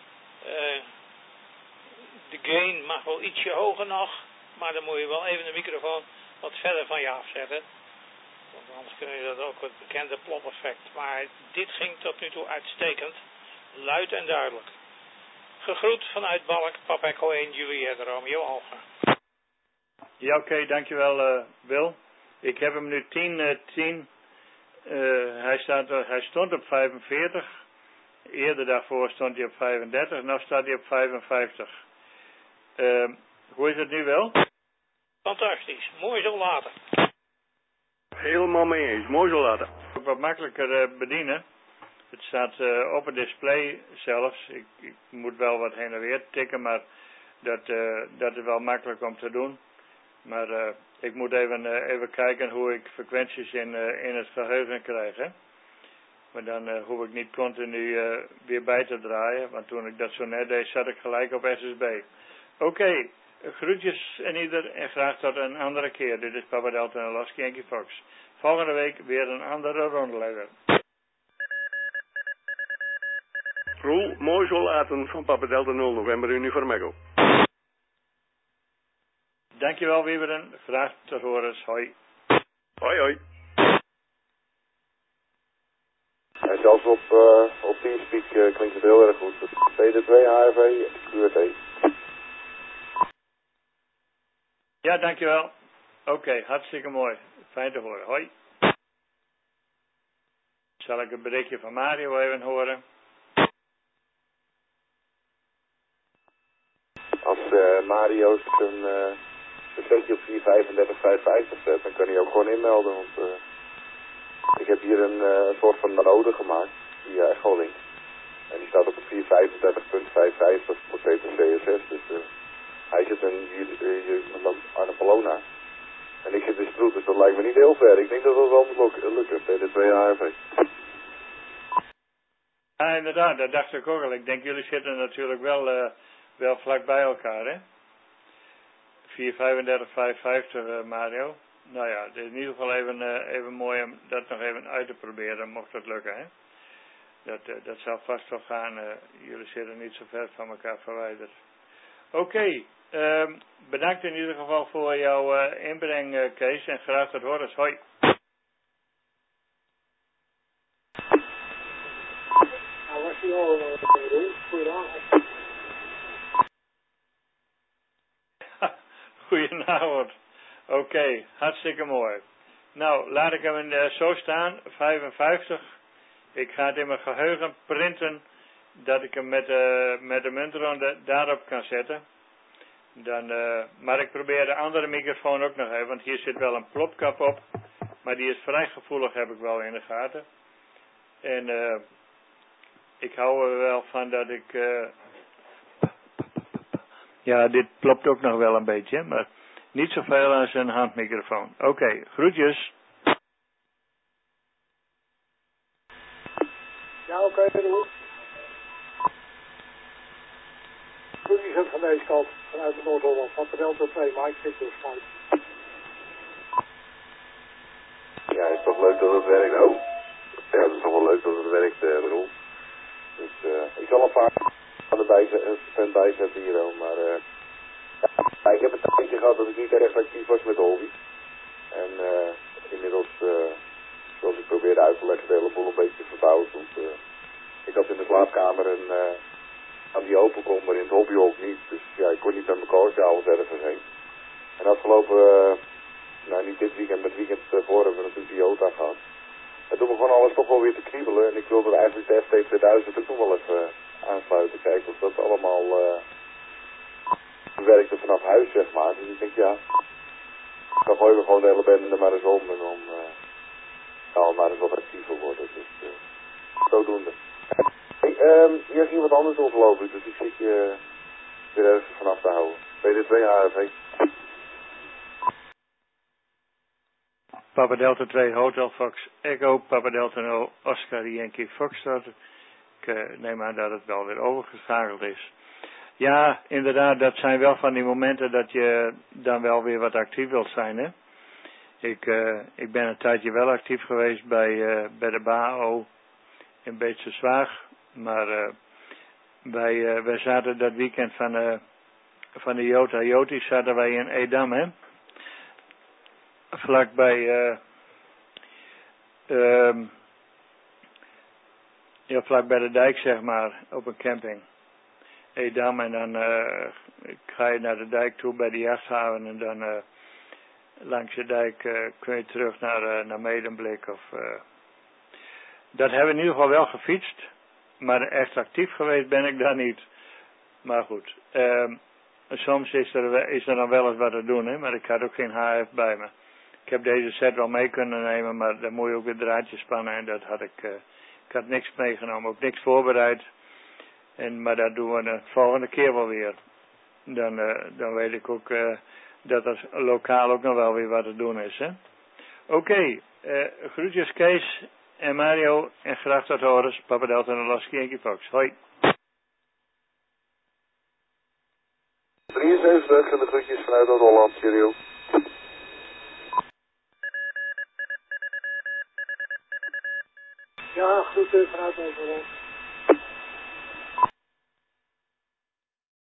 De gain mag wel ietsje hoger nog, maar dan moet je wel even de microfoon wat verder van je afzetten. Want anders kun je dat ook het bekende plop-effect. Maar dit ging tot nu toe uitstekend. Luid en duidelijk. Gegroet vanuit Balk, Papa Echo 1, Juliet, Romeo Alpha. Ja, oké, dankjewel Wil. Ik heb hem nu 10. Hij stond op 45. Eerder daarvoor stond hij op 35. Nu staat hij op 55. Hoe is het nu wel? Fantastisch. Mooi zo later. Helemaal mee eens. Mooi zo later. Ook wat makkelijker bedienen. Het staat op het display zelfs. Ik moet wel wat heen en weer tikken, maar dat is wel makkelijk om te doen. Maar ik moet even kijken hoe ik frequenties in het geheugen krijg. Hè? Maar dan hoef ik niet continu weer bij te draaien. Want toen ik dat zo net deed, zat ik gelijk op SSB. Oké, groetjes en ieder en graag tot een andere keer. Dit is Papa Delta en Lasky Yankee Fox. Volgende week weer een andere rondeleider. Roel, mooi zo laten van Papa Delta 0 november Uniformego. Dankjewel Wieberen, graag tot horens, hoi. Hoi hoi. En zelfs op Teamspeak klinkt het heel erg goed. CD2, HRV, QRT. Ja, dankjewel. Oké, hartstikke mooi. Fijn te horen, hoi. Zal ik een berichtje van Mario even horen? Als Mario zijn setje op 435 zet, dan kan hij ook gewoon inmelden. Want ik heb hier een soort van node gemaakt via Echolink. En die staat op het 435.55 voor TPCSS. Dus hij zit in Annapolona. En ik zit in Stroet, dus dat lijkt me niet heel ver. Ik denk dat dat wel moet lukken, TD2 HRV. Ja, inderdaad, dat dacht ik ook al. Ik denk, jullie zitten natuurlijk wel vlak bij elkaar, hè? 435.55, Mario. Nou ja, het is in ieder geval even mooi om dat nog even uit te proberen, mocht dat lukken, hè? Dat zal vast wel gaan. Jullie zitten niet zo ver van elkaar verwijderd. Oké, bedankt in ieder geval voor jouw inbreng, Kees. En graag tot horens. Hoi. Nou, was hij al goedenavond. Goedenavond. Oké, hartstikke mooi. Nou, laat ik hem zo staan, 55. Ik ga het in mijn geheugen printen, dat ik hem met de muntronde daarop kan zetten. Maar ik probeer de andere microfoon ook nog even, want hier zit wel een plopkap op. Maar die is vrij gevoelig, heb ik wel in de gaten. En ik hou er wel van dat ik... Ja, dit plopt ook nog wel een beetje, maar niet zoveel als een handmicrofoon. Oké, groetjes. Ja, oké, Roel. Groetjes van deze kant, vanuit de Noord-Holland, van Delta 2, Mike Victor Schuit. Ja, is toch leuk dat het werkt? Oh, ja, het is toch wel leuk dat het werkt, Roel. Dus ik zal een vaak aan de stand bijzetten hier ook, maar ja, ik heb een tijdje gehad dat ik niet erg actief was met de hobby. En inmiddels, zoals ik probeerde uit te leggen, de hele boel een beetje verbouwd. Ik had in de slaapkamer aan die open kon, maar in het hobbyhok niet. Dus ja, ik kon niet met mijn koortjouwels ergens heen. En afgelopen, nou niet dit weekend, maar het weekend voor hebben we natuurlijk Toyota gehad. En toen begon alles toch wel weer te kriebelen. En ik wilde eigenlijk de FT2000 er toen wel even aansluiten. Kijken of dat allemaal werkte vanaf huis, zeg maar. Dus ik denk, ja, dan gooien we gewoon de hele bende er maar eens om. En dan gaan we maar eens wat actiever worden. Dus zodoende. Hey, hier ging wat anders door, geloof ik. Dus ik zit je weer even vanaf te houden. BD2 AFV. Papa Delta 2 Hotel Fox Echo, Papa Delta 0 Oscar Yankee Foxtrot. Ik neem aan dat het wel weer overgeschakeld is. Ja, inderdaad, dat zijn wel van die momenten dat je dan wel weer wat actief wilt zijn, hè. Ik ben een tijdje wel actief geweest bij de BAO in Beetse Zwaag. Maar wij zaten dat weekend van de Jota Joties zaten wij in Edam, hè. Vlak bij vlak bij de dijk, zeg maar, op een camping. Edam en dan ga je naar de dijk toe bij de jachthaven en dan langs de dijk kun je terug naar Medemblik. Dat hebben we in ieder geval wel gefietst, maar echt actief geweest ben ik daar niet. Maar goed, soms is er dan wel eens wat te doen, hè, maar ik had ook geen HF bij me. Ik heb deze set wel mee kunnen nemen, maar dan moet je ook weer draadjes spannen en dat had ik had niks meegenomen, ook niks voorbereid. Maar dat doen we de volgende keer wel weer. Dan weet ik ook dat er lokaal ook nog wel weer wat te doen is, hè. Oké, groetjes Kees en Mario en graag tot horens. Papa Delta en Lasky Yankee Fox. Hoi. 73 en de groetjes vanuit Noord-Holland, Cheerio. Ja, groeten vanuit Noord-Holland.